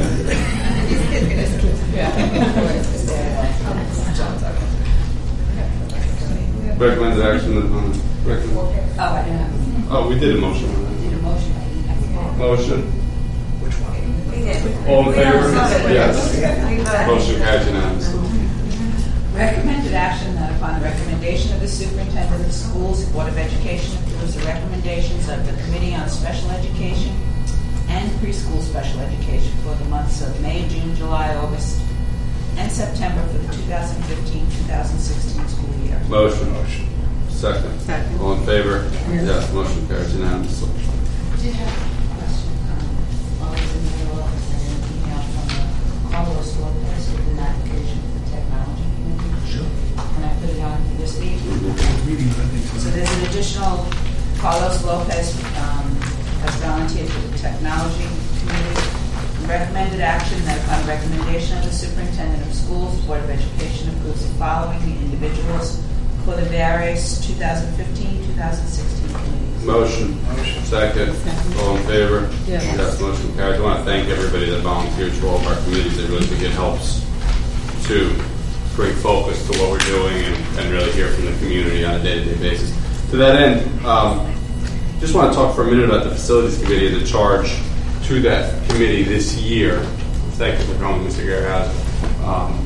D: Recommended action on recommend.
F: Oh, I didn't have
D: Oh, we did a motion on
F: did a motion. I didn't have
D: that. Motion.
H: Which one?
F: We did.
D: All in favor?
F: Yes.
D: Yes. Motion carries unanimously.
F: Recommended action that upon the recommendation of the Superintendent of Schools, the Board of Education approves the recommendations of the Committee on Special Education and Preschool Special Education for the months of May, June, July, August, and September for the twenty fifteen twenty sixteen school year.
D: Motion. Motion. Second.
E: Second.
D: All in favor? Yes. Motion carries unanimously.
F: Did have a question. Um, while I was in the middle of an email from the Carlos Lopez with an application for the technology committee.
B: Sure.
F: Can I put it on for this week?
B: Reading, I think,
F: So there's an additional, Carlos Lopez um, has volunteered for the technology committee. Recommended action that upon recommendation of the Superintendent of Schools, the Board of Education approves the following individuals for the various twenty fifteen twenty sixteen committees.
D: Motion. Motion. Second. All in favor?
E: Yes.
D: Yes. Motion carries. I want to thank everybody that volunteers for all of our committees. I really think it helps to bring focus to what we're doing and, and really hear from the community on a day-to-day basis. To that end, um, just want to talk for a minute about the Facilities Committee and the charge to that committee this year. Thank you for coming, Mister Gerhard. Um,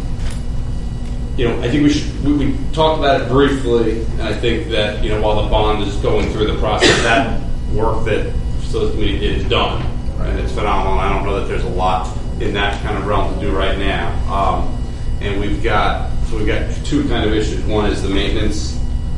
D: you know, I think we should, we, we talked about it briefly, and I think that, you know, while the bond is going through the process, that work that the Facilities Committee did is done, and it's phenomenal. I don't know that there's a lot in that kind of realm to do right now. Um, and we've got, so we've got two kind of issues. One is the maintenance,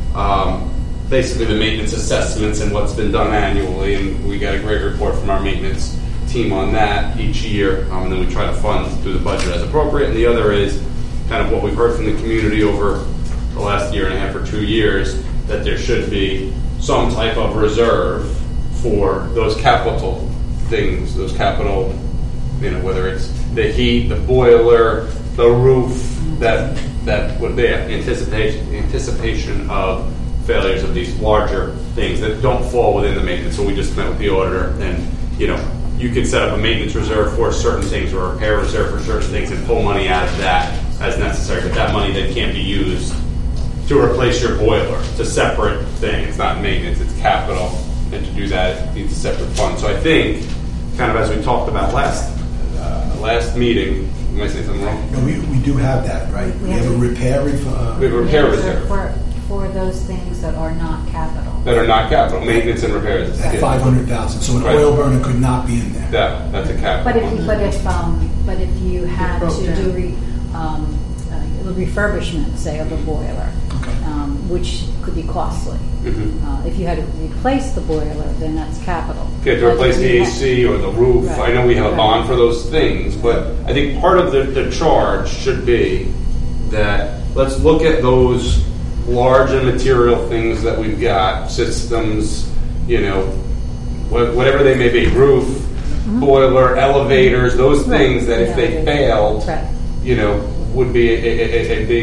D: um, basically the maintenance assessments and what's been done annually, and we got a great report from our maintenance team on that each year, um, and then we try to fund through the budget as appropriate. And the other is kind of what we've heard from the community over the last year and a half or two years, that there should be some type of reserve for those capital things, those capital, you know, whether it's the heat, the boiler, the roof, that that would be anticipation anticipation of failures of these larger things that don't fall within the maintenance. So we just met with the auditor, and you know, you can set up a maintenance reserve for certain things or a repair reserve for certain things and pull money out of that as necessary. But that money then can't be used to replace your boiler. It's a separate thing. It's not maintenance, it's capital. And to do that, it needs a separate fund. So I think, kind of as we talked about last uh, last meeting, am I saying something wrong?
B: No, we, we do have that, right? We have a repair, ref- uh,
D: We have a repair
A: Those are
D: reserve
A: For, for those things that are not capital.
D: that are not capital, maintenance and repairs.
B: at five hundred thousand, so an
D: Right.
B: oil burner could not be in there.
D: That, that's a capital.
A: But if, but if, um, but if you had
E: broke
A: to
E: down.
A: do re, um, uh, refurbishment, say, of a boiler,
B: Okay.
A: um, which could be costly.
D: Mhm.
A: Uh, if you had to replace the boiler, then that's capital.
D: Okay, to
A: But
D: replace
A: if
D: the
A: you
D: A
A: had-
D: C or the roof.
A: Right.
D: I know we have a
A: Right.
D: bond for those things, but I think part of the, the charge should be that let's look at those large and material things that we've got, systems, you know, wha- whatever they may be, roof, boiler, elevators, those
A: Right.
D: things that if they
A: Yeah.
D: failed,
A: Right.
D: you know, would be a, a, a, a big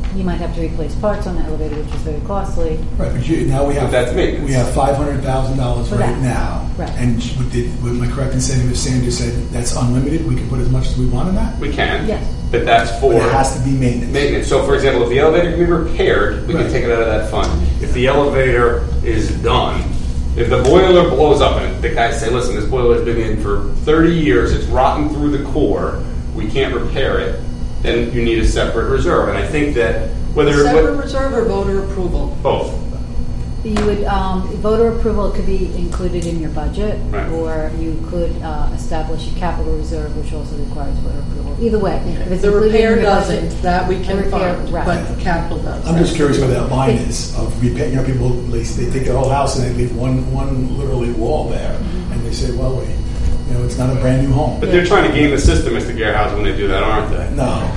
A: you might have to replace parts on the elevator, which is very costly.
B: Right, but you, now we have,
D: But that's maintenance.
B: we have five hundred thousand dollars
A: For
B: right
A: that.
B: now.
A: Right.
B: And with the, with my correct in saying, Miz Sanders said that's unlimited, we can put as much as we want in that?
D: We can.
A: Yes.
D: But that's for
B: But it has to be maintenance.
D: maintenance. So, for example, if the elevator can be repaired, we can
B: Right.
D: take it out of that fund. If the elevator is done, if the boiler blows up and the guys say, listen, this boiler's been in for thirty years, it's rotten through the core, we can't repair it, then you need a separate reserve. And I think that whether...
E: Separate reserve or voter approval?
D: Both.
A: You would, um, voter approval could be included in your budget,
D: Right.
A: or you could uh, establish a capital reserve, which also requires voter approval. Either way, if it's
E: The
A: included in
E: repair
A: your
E: doesn't,
A: budget,
E: that we
A: the
E: can
A: repair-
E: fund,
A: right.
E: but the capital does.
B: I'm just curious where that line is of repair. You know, people, they, they take their whole house and they leave one, one literally wall there. And they say, well, we, you know, it's not a brand new home.
D: But they're trying to game the system, Mister Gerhardt, when they do that, aren't they?
B: No.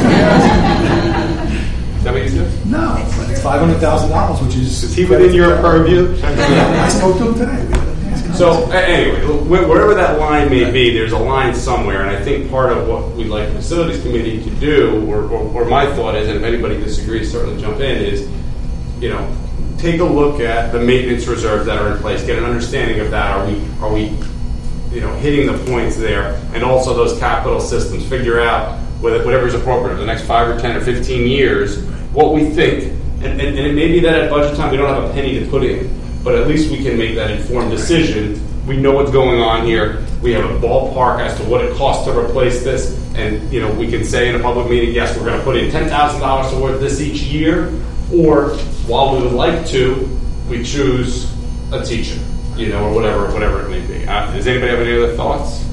D: Is that what you said?
B: No, but it's five hundred thousand dollars, which is...
D: Is he within your purview?
B: Yeah, I spoke to him today. We had a nice
D: So
B: conversation.
D: a- anyway, wh- wherever that line may be, there's a line somewhere, and I think part of what we'd like the facilities committee to do, or, or, or my thought is, and if anybody disagrees, certainly jump in, is, you know, take a look at the maintenance reserves that are in place, get an understanding of that. Are we, are we, you know, hitting the points there, and also those capital systems. Figure out whether whatever is appropriate over the next five or ten or fifteen years, what we think, and, and, and it may be that at budget time we don't have a penny to put in, but at least we can make that informed decision. We know what's going on here. We have a ballpark as to what it costs to replace this, and you know we can say in a public meeting, yes, we're going to put in ten thousand dollars toward this each year, or while we would like to, we choose a teacher, you know, or whatever, whatever it may be. Uh, does anybody have any other thoughts?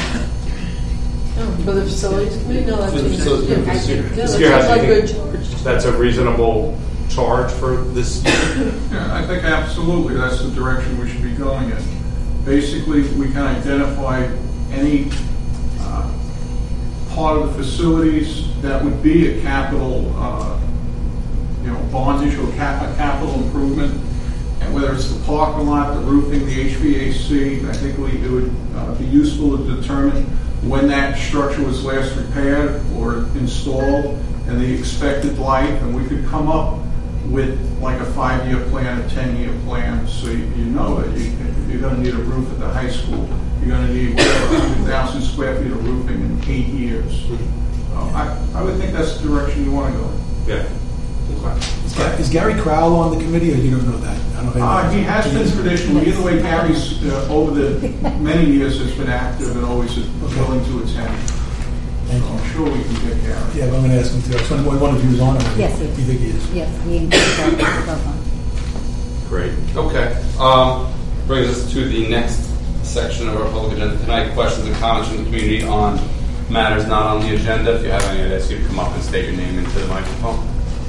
E: For the facilities committee, no, that
D: For the
E: seems,
D: facilities
E: yeah,
D: committee.
E: I think- yeah, that
D: This year,
E: seems
D: I
E: like
D: think-
E: good charge.
D: That's a reasonable charge for this.
I: Yeah, I think absolutely that's the direction we should be going in. Basically, we can identify any uh, part of the facilities that would be a capital, uh, you know, bondage or cap- a capital improvement, and whether it's the parking lot, the roofing, the H V A C, I think we, it would uh, be useful to determine when that structure was last repaired or installed and the expected life, and we could come up with like a five-year plan, a ten-year plan, so you, you know that you, you're going to need a roof at the high school. You're going to need whatever, one hundred thousand square feet of roofing in eight years. Uh, I, I would think that's the direction you want to go.
D: Yeah. Okay.
B: Is, Ga- is Gary Crowell on the committee, or you don't know that? I don't know if
I: Uh,
B: anybody-
I: he has been traditionally, either way, Gary's, uh, over the many years has been active and always is willing to attend.
B: Thank
I: So
B: you.
I: I'm sure we can get Gary.
B: Yeah, but I'm going to ask him too. I just wonder one of you is on it.
A: Yes, he is.
B: Do you think he is?
A: Yes, he included both on.
D: Great. Okay. Um, brings us to the next section of our public agenda tonight. Questions and comments from the community on matters not on the agenda. If you have any, I'd ask you to come up and state your name into the microphone.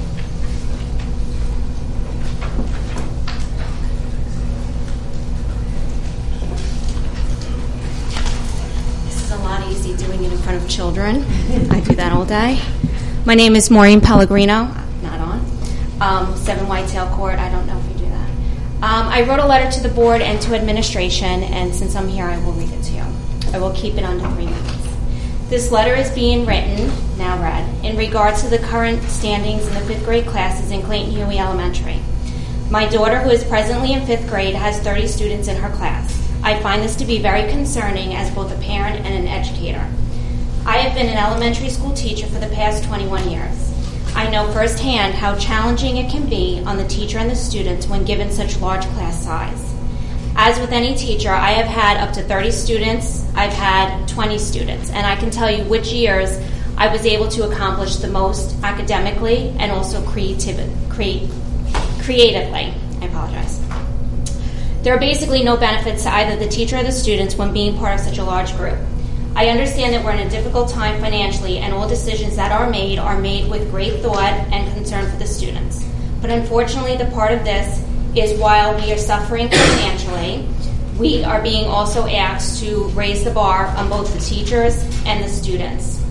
J: This is a lot easy doing it in front of children. I do that all day. My name is Maureen Pellegrino. Not on. Um, seven Whitetail Court. I don't know if you do that. Um, I wrote a letter to the board and to administration, and since I'm here, I will read it to you. I will keep it under three minutes. This letter is being written, now read, in regards to the current standings in the fifth grade classes in Clayton Huey Elementary. My daughter, who is presently in fifth grade, has thirty students in her class. I find this to be very concerning as both a parent and an educator. I have been an elementary school teacher for the past twenty-one years. I know firsthand how challenging it can be on the teacher and the students when given such large class size. As with any teacher, I have had up to thirty students, I've had twenty students, and I can tell you which years I was able to accomplish the most academically and also creativ- create, creatively. I apologize. There are basically no benefits to either the teacher or the students when being part of such a large group. I understand that we're in a difficult time financially, and all decisions that are made are made with great thought and concern for the students. But unfortunately, the part of this is while we are suffering financially, we are being also asked to raise the bar on both the teachers and the students.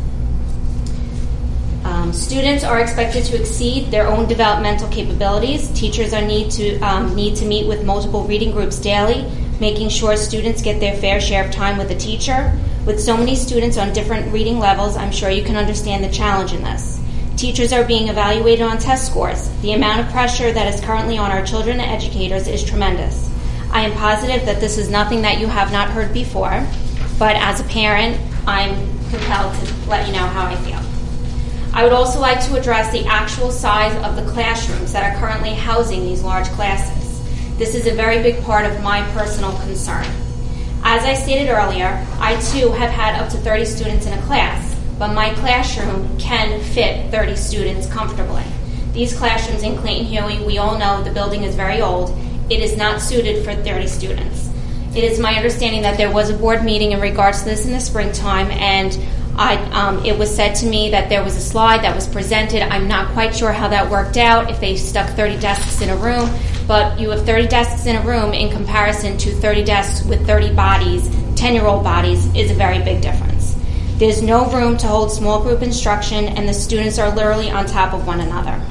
J: Um, students are expected to exceed their own developmental capabilities. Teachers are need to um, need to meet with multiple reading groups daily, making sure students get their fair share of time with a teacher. With so many students on different reading levels, I'm sure you can understand the challenge in this. Teachers are being evaluated on test scores. The amount of pressure that is currently on our children and educators is tremendous. I am positive that this is nothing that you have not heard before, but as a parent, I'm compelled to let you know how I feel. I would also like to address the actual size of the classrooms that are currently housing these large classes. This is a very big part of my personal concern. As I stated earlier, I too have had up to thirty students in a class, but my classroom can fit thirty students comfortably. These classrooms in Clayton Huey, we all know the building is very old. It is not suited for thirty students. It is my understanding that there was a board meeting in regards to this in the springtime, and I, um, it was said to me that there was a slide that was presented. I'm not quite sure how that worked out, if they stuck thirty desks in a room, but you have thirty desks in a room in comparison to thirty desks with thirty bodies, ten-year-old bodies, is a very big difference. There's no room to hold small group instruction, and the students are literally on top of one another.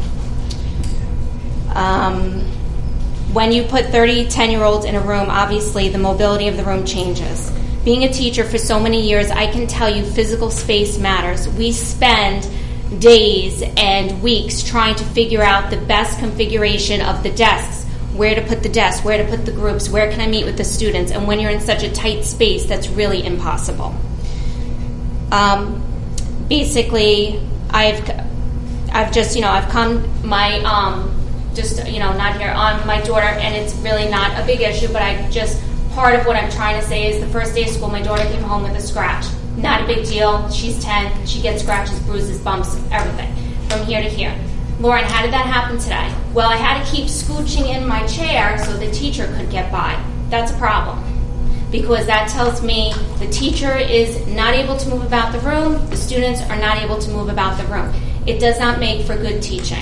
J: Um, when you put thirty ten-year-olds in a room, obviously the mobility of the room changes. Being a teacher for so many years, I can tell you physical space matters. We spend days and weeks trying to figure out the best configuration of the desks, where to put the desks, where to put the groups, where can I meet with the students, and when you're in such a tight space, that's really impossible. Um, basically, I've I've just, you know, I've come, my, um, just, you know, not here, on my daughter, and it's really not a big issue, but I just, part of what I'm trying to say is the first day of school, my daughter came home with a scratch. Not a big deal. She's ten. She gets scratches, bruises, bumps, everything from here to here. Lauren, how did that happen today? Well, I had to keep scooching in my chair so the teacher could get by. That's a problem, because that tells me the teacher is not able to move about the room, the students are not able to move about the room. It does not make for good teaching.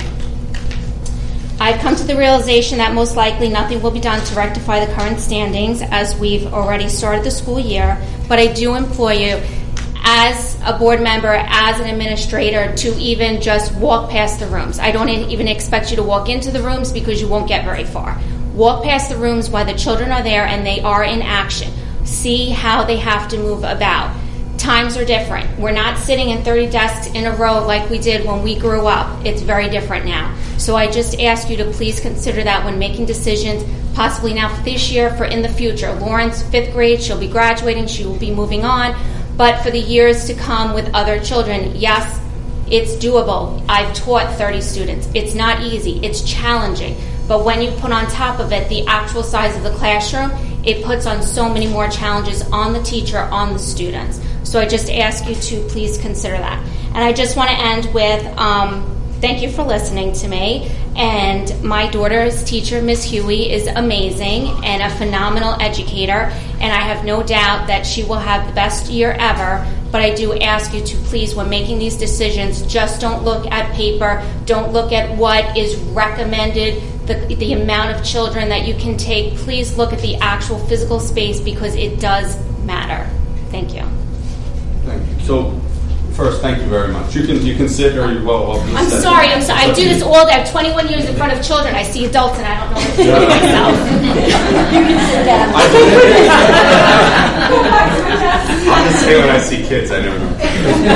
J: I've come to the realization that most likely nothing will be done to rectify the current standings, as we've already started the school year, but I do implore you, as a board member, as an administrator, to even just walk past the rooms. I don't even expect you to walk into the rooms, because you won't get very far. Walk past the rooms while the children are there and they are in action. See how they have to move about. Times are different. We're not sitting in thirty desks in a row like we did when we grew up. It's very different now. So I just ask you to please consider that when making decisions, possibly now for this year, for in the future. Lauren's fifth grade, she'll be graduating, she will be moving on, but for the years to come with other children, yes, it's doable. I've taught thirty students. It's not easy. It's challenging. But when you put on top of it the actual size of the classroom, it puts on so many more challenges on the teacher, on the students. So I just ask you to please consider that. And I just want to end with um, thank you for listening to me. And my daughter's teacher, Miz Huey, is amazing and a phenomenal educator. And I have no doubt that she will have the best year ever. But I do ask you to please, when making these decisions, just don't look at paper. Don't look at what is recommended, the, the amount of children that you can take. Please look at the actual physical space, because it does matter. Thank you.
D: Thank you. So, first, thank you very much. You can you can sit, or you well. well
J: I'm
D: sit.
J: sorry. I'm sorry. I do this all day. I have twenty-one years in front of children. I see adults, and I don't know what to do with myself. You can sit down.
D: I'm just saying, when I see kids, I never know.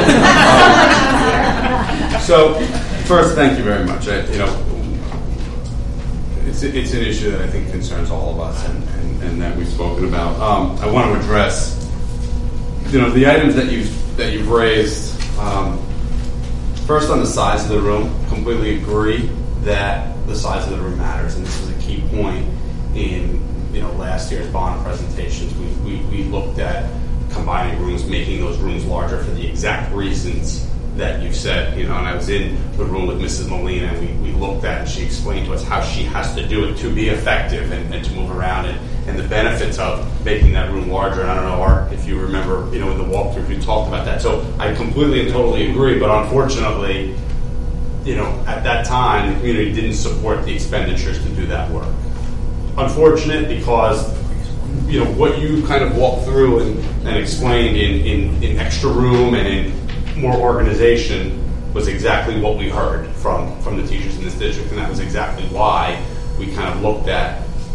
D: Um, so, first, thank you very much. I, you know, it's it's an issue that I think concerns all of us, and, and, and that we've spoken about. Um, I want to address, you know, the items that you've that you've raised. Um, first, on the size of the room, completely agree that the size of the room matters, and this is a key point in you know last year's bond presentations. We we, we looked at combining rooms, making those rooms larger for the exact reasons that you said. You know, and I was in the room with Missus Molina, and we, we looked at, and she explained to us how she has to do it to be effective and, and to move around, and, and the benefits of making that room larger. And I don't know, Art, if you remember, you know, in the walkthrough, you talked about that. So I completely and totally agree, but unfortunately, you know, at that time, the community didn't support the expenditures to do that work. Unfortunate, because you know what you kind of walked through and, and explained in, in, in extra room and in more organization was exactly what we heard from, from the teachers in this district, and that was exactly why we kind of looked at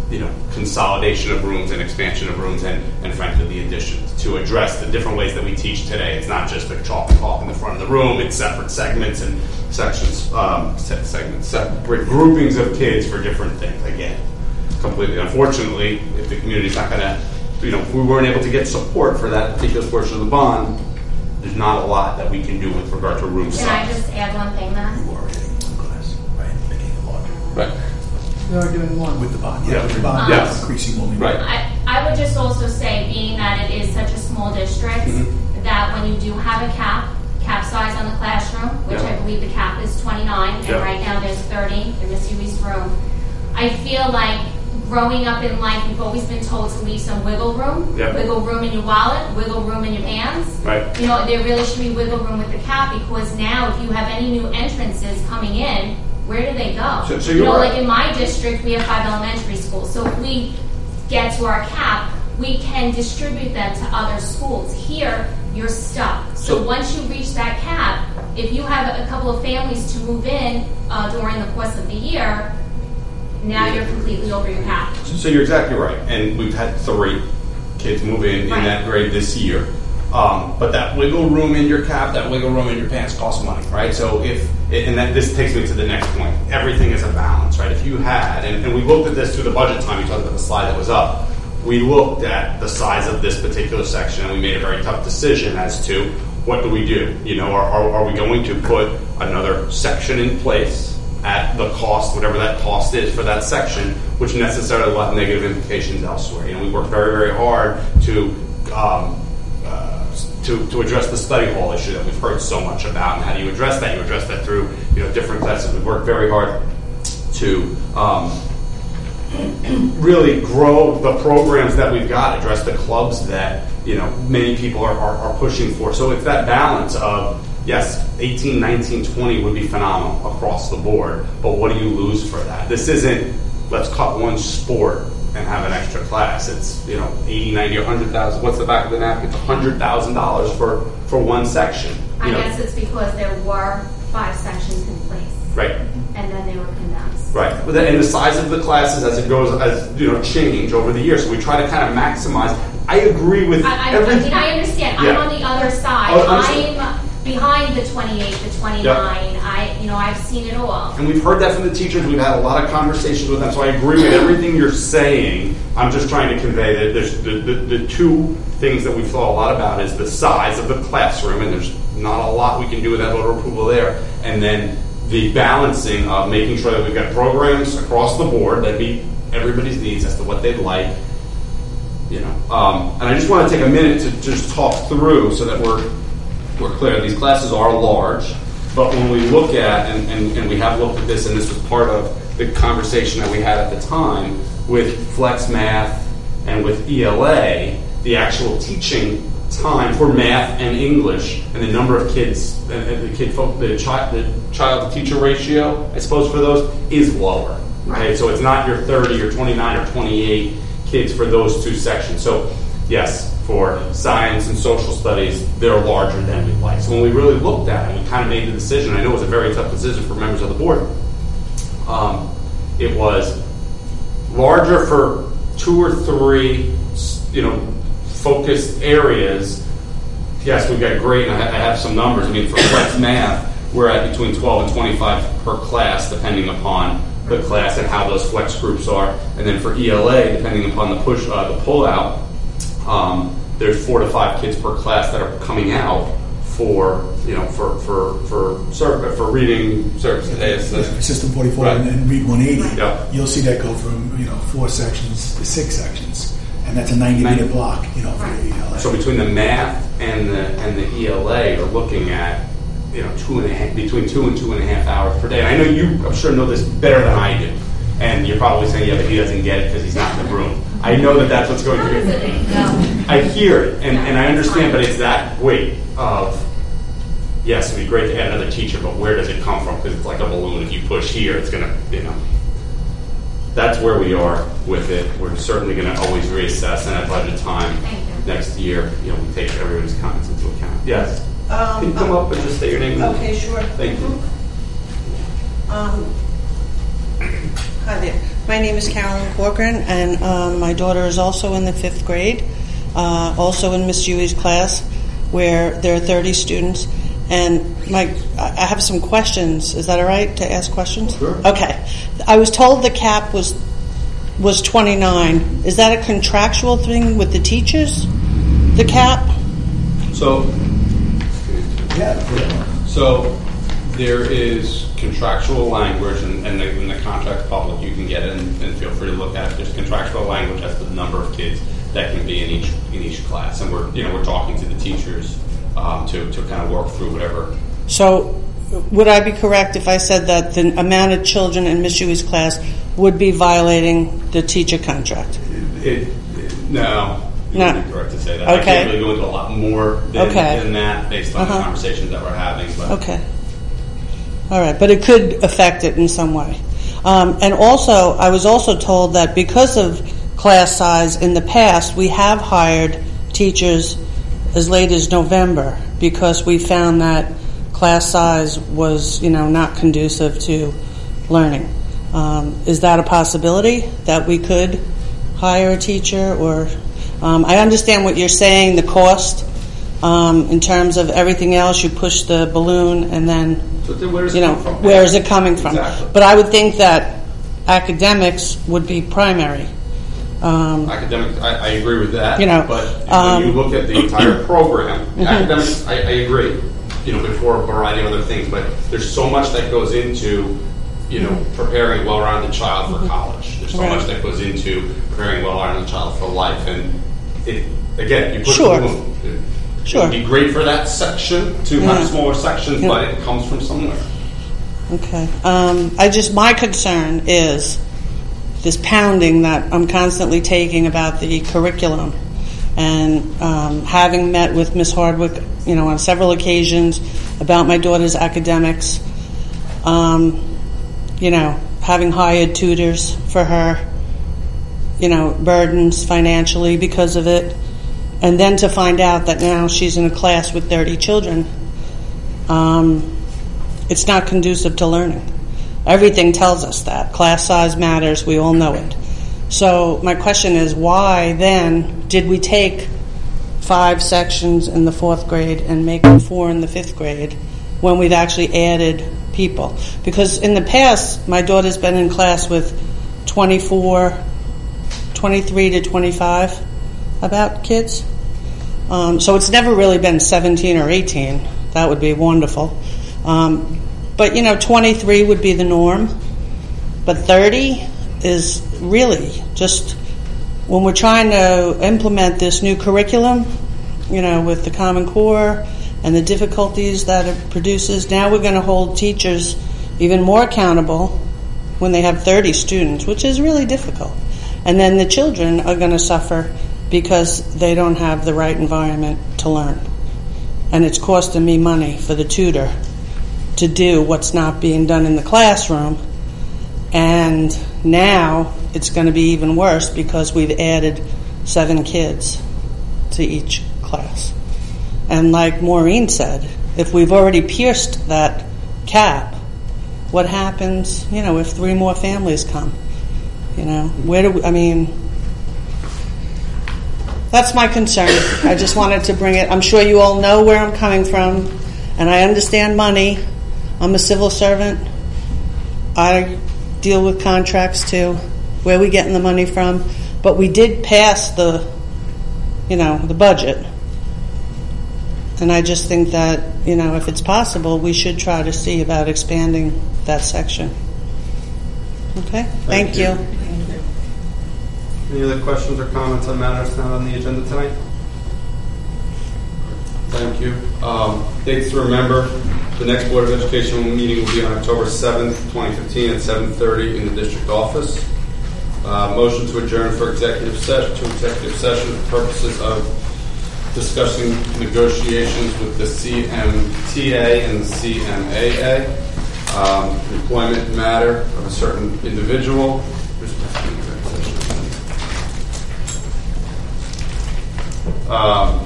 D: you know, consolidation of rooms and expansion of rooms and, and frankly the additions to address the different ways that we teach today. It's not just a chalk and talk in the front of the room, it's separate segments and sections, um, set segments, separate groupings of kids for different things. Again, completely. Unfortunately, if the community's not going to, you know, if we weren't able to get support for that particular portion of the bond, there's not a lot that we can do with regard to room size.
J: Can I just add one thing then?
B: You are getting one class, right? Making it larger.
D: Right.
E: You're doing one.
B: With the bond,
D: Yeah.
B: yeah, with the bond,
D: Yes.
B: increasing only.
D: Right.
J: I, I would just also say, being that it is such a small district,
D: Mhm.
J: that when you do have a cap, cap size on the classroom, which
D: Yeah.
J: I believe the cap is twenty-nine,
D: Yeah.
J: and right now there's thirty in Miss Huey's room, I feel like growing up in life, you've always been told to leave some wiggle room,
D: Yeah.
J: wiggle room in your wallet, wiggle room in your pants.
D: Right.
J: You know, there really should be wiggle room with the cap, because now if you have any new entrances coming in, where do they go?
D: So- so
J: you
D: you're
J: know,
D: right.
J: like in my district, we have five elementary schools. So if we get to our cap, we can distribute them to other schools. Here, you're stuck. So,
D: So-
J: once you reach that cap, if you have a couple of families to move in uh, during the course of the year, now you're completely over your cap.
D: So you're exactly right, and we've had three kids move in
J: Right.
D: in that grade this year. Um, but that wiggle room in your cap, that wiggle room in your pants costs money, right? So if, and that this takes me to the next point, everything is a balance, right? If you had, and, and we looked at this through the budget time, you talked about the slide that was up, we looked at the size of this particular section and we made a very tough decision as to what do we do? You know, are, are, are we going to put another section in place at the cost, whatever that cost is for that section, which necessarily will have negative implications elsewhere. You know, we worked very, very hard to um, uh, to to address the study hall issue that we've heard so much about. And how do you address that? You address that through you know different classes. We worked very hard to um, really grow the programs that we've got, address the clubs that you know many people are, are, are pushing for. So it's that balance of yes, eighteen, nineteen, twenty would be phenomenal across the board, but what do you lose for that? This isn't, let's cut one sport and have an extra class. It's, you know, eighty, ninety, one hundred thousand. What's the back of the napkin? It's one hundred thousand dollars for, for one section. You
J: I
D: know,
J: guess it's because there were five sections in place,
D: right.
J: and then they were condensed.
D: Right. But the- And the size of the classes as it goes, as, you know, change over the years. So we try to kind of maximize. I agree with
J: I, I, I
D: everything.
J: mean, I understand.
D: Yeah.
J: I'm on the other side.
D: Oh, understood.
J: I'm behind the twenty-eight, the twenty-nine. I, you know, I've seen it all.
D: And we've heard that from the teachers. We've had a lot of conversations with them. So I agree with everything you're saying. I'm just trying to convey that there's the, the, the two things that we've thought a lot about is the size of the classroom, and there's not a lot we can do with that voter approval there. And then the balancing of making sure that we've got programs across the board that meet everybody's needs as to what they'd like. You know, um, and I just want to take a minute to just talk through so that we're we're clear. These classes are large, but when we look at, and, and, and we have looked at this, and this was part of the conversation that we had at the time with Flex Math and with E L A, the actual teaching time for math and English and the number of kids, and, and the kid, folk, the child, the child to teacher ratio, I suppose for those is lower. Right. So it's not your thirty or twenty-nine or twenty-eight kids for those two sections. So yes, for science and social studies, they're larger than we'd like. So when we really looked at it, we kind of made the decision. I know it was a very tough decision for members of the board. Um, it was larger for two or three, you know, focused areas. Yes, we've got great, and I I have some numbers. I mean, for Flex Math, we're at between twelve and twenty-five per class, depending upon the class and how those flex groups are. And then for E L A, depending upon the push, uh, the pull-out, um, there's four to five kids per class that are coming out for, you know, for for for serv- for reading service.
B: Yeah, for System forty-four
D: Right.
B: and, and Read one eighty,
D: Yeah.
B: you'll see that go from, you know, four sections to six sections. And that's a ninety-minute
D: ninety.
B: block, you know, for the E L A.
D: So between the math and the and the E L A, you're looking at, you know, two and a half, between two and two and a half hours per day. And I know you, I'm sure, know this better than I do. And you're probably saying, yeah, but he doesn't get it because he's not in the room. I know that that's what's going
J: How
D: through.
J: does it go?
D: I hear it, and, and I understand, but it's that weight of, yes, it'd be great to add another teacher, but where does it come from? Because it's like a balloon. If you push here, it's going to, you know. That's where we are with it. We're certainly going to always reassess, and at budget time
J: Thank you.
D: next year, you know, we take everybody's comments into account. Yes.
H: Um,
D: Can you come up and just say your name?
H: Okay, sure.
D: Thank you.
H: Um, Hi there.
K: My name is Carolyn Corcoran, and um, my daughter is also in the fifth grade, uh, also in Miss Dewey's class, where there are thirty students. And my, I have some questions. Is that all right to ask questions?
B: Sure.
K: Okay. I was told the cap was was twenty-nine. Is that a contractual thing with the teachers? The cap?
D: So,
B: Yeah.
D: so there is contractual language, and, and the, in the contract public, you can get it, and, and feel free to look at it. There's contractual language as to the number of kids that can be in each in each class, and we're you know we're talking to the teachers um, to to kind of work through whatever.
K: So, would I be correct if I said that the amount of children in Miss Dewey's class would be violating the teacher contract?
D: It, it, no. You
K: No.
D: would be correct to say that.
K: Okay.
D: I can't really go into a lot more than,
K: Okay.
D: than that based on
K: Uh-huh.
D: the conversations that we're having. But
K: Okay. All right, but it could affect it in some way. Um, and also, I was also told that because of class size in the past, we have hired teachers as late as November because we found that class size was, you know, not conducive to learning. Um, is that a possibility that we could hire a teacher? Or um, I understand what you're saying, the cost. Um, in terms of everything else, you push the balloon and then,
D: So then where does
K: you
D: it
K: know,
D: come from?
K: where is it coming from?
D: Exactly.
K: But I would think that academics would be primary. Um,
D: Academic, I, I agree with that.
K: You know,
D: but
K: um,
D: when you look at the entire program,
K: Mhm.
D: academics, I, I agree. You know, before a variety of other things, but there's so much that goes into, you know, preparing a well-rounded child for college. There's so
K: Right.
D: much that goes into preparing a well-rounded child for life, and it again, you put
K: Sure.
D: the balloon. It,
K: Sure.
D: It would be great for that section to
K: Yeah.
D: have smaller sections,
K: Yeah.
D: but it comes from somewhere.
K: Okay. Um, I just, my concern is this pounding that I'm constantly taking about the curriculum. And um, having met with Miss Hardwick, you know, on several occasions about my daughter's academics, um, you know, having hired tutors for her, you know, burdens financially because of it. And then to find out that now she's in a class with thirty children, um, it's not conducive to learning. Everything tells us that. Class size matters. We all know it. So my question is, why then did we take five sections in the fourth grade and make them four in the fifth grade when we've actually added people? Because in the past, my daughter's been in class with twenty-four, twenty-three to twenty-five about kids. Um, so it's never really been seventeen or eighteen. That would be wonderful. Um, but, you know, twenty-three would be the norm. But thirty is really just, when we're trying to implement this new curriculum, you know, with the Common Core and the difficulties that it produces, now we're going to hold teachers even more accountable when they have thirty students, which is really difficult. And then the children are going to suffer because they don't have the right environment to learn. And it's costing me money for the tutor to do what's not being done in the classroom. And now it's going to be even worse because we've added seven kids to each class. And like Maureen said, if we've already pierced that cap, what happens, you know, if three more families come? You know, where do we, I mean, that's my concern. I just wanted to bring it. I'm sure you all know where I'm coming from, and I understand money. I'm a civil servant. I deal with contracts too, where we getting the money from. But we did pass the, you know, the budget. And I just think that, you know, if it's possible, we should try to see about expanding that section. Okay? Thank,
D: Thank you.
K: you.
D: Any other questions or comments on matters not on the agenda tonight? Thank you. Um, dates to remember: the next Board of Education meeting will be on October seventh, twenty fifteen, at seven thirty in the district office. Uh, motion to adjourn for executive session to executive session for purposes of discussing negotiations with the C M T A and the C M A A. Um, employment matter of a certain individual. Um,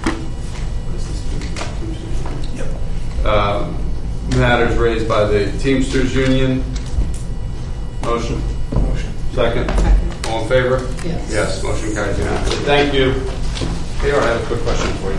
D: um, matters raised by the Teamsters Union. Motion.
B: Motion.
D: Second? All in favor?
E: Yes.
D: Yes, motion carries unanimously. Thank you. K R, I have a quick question for you.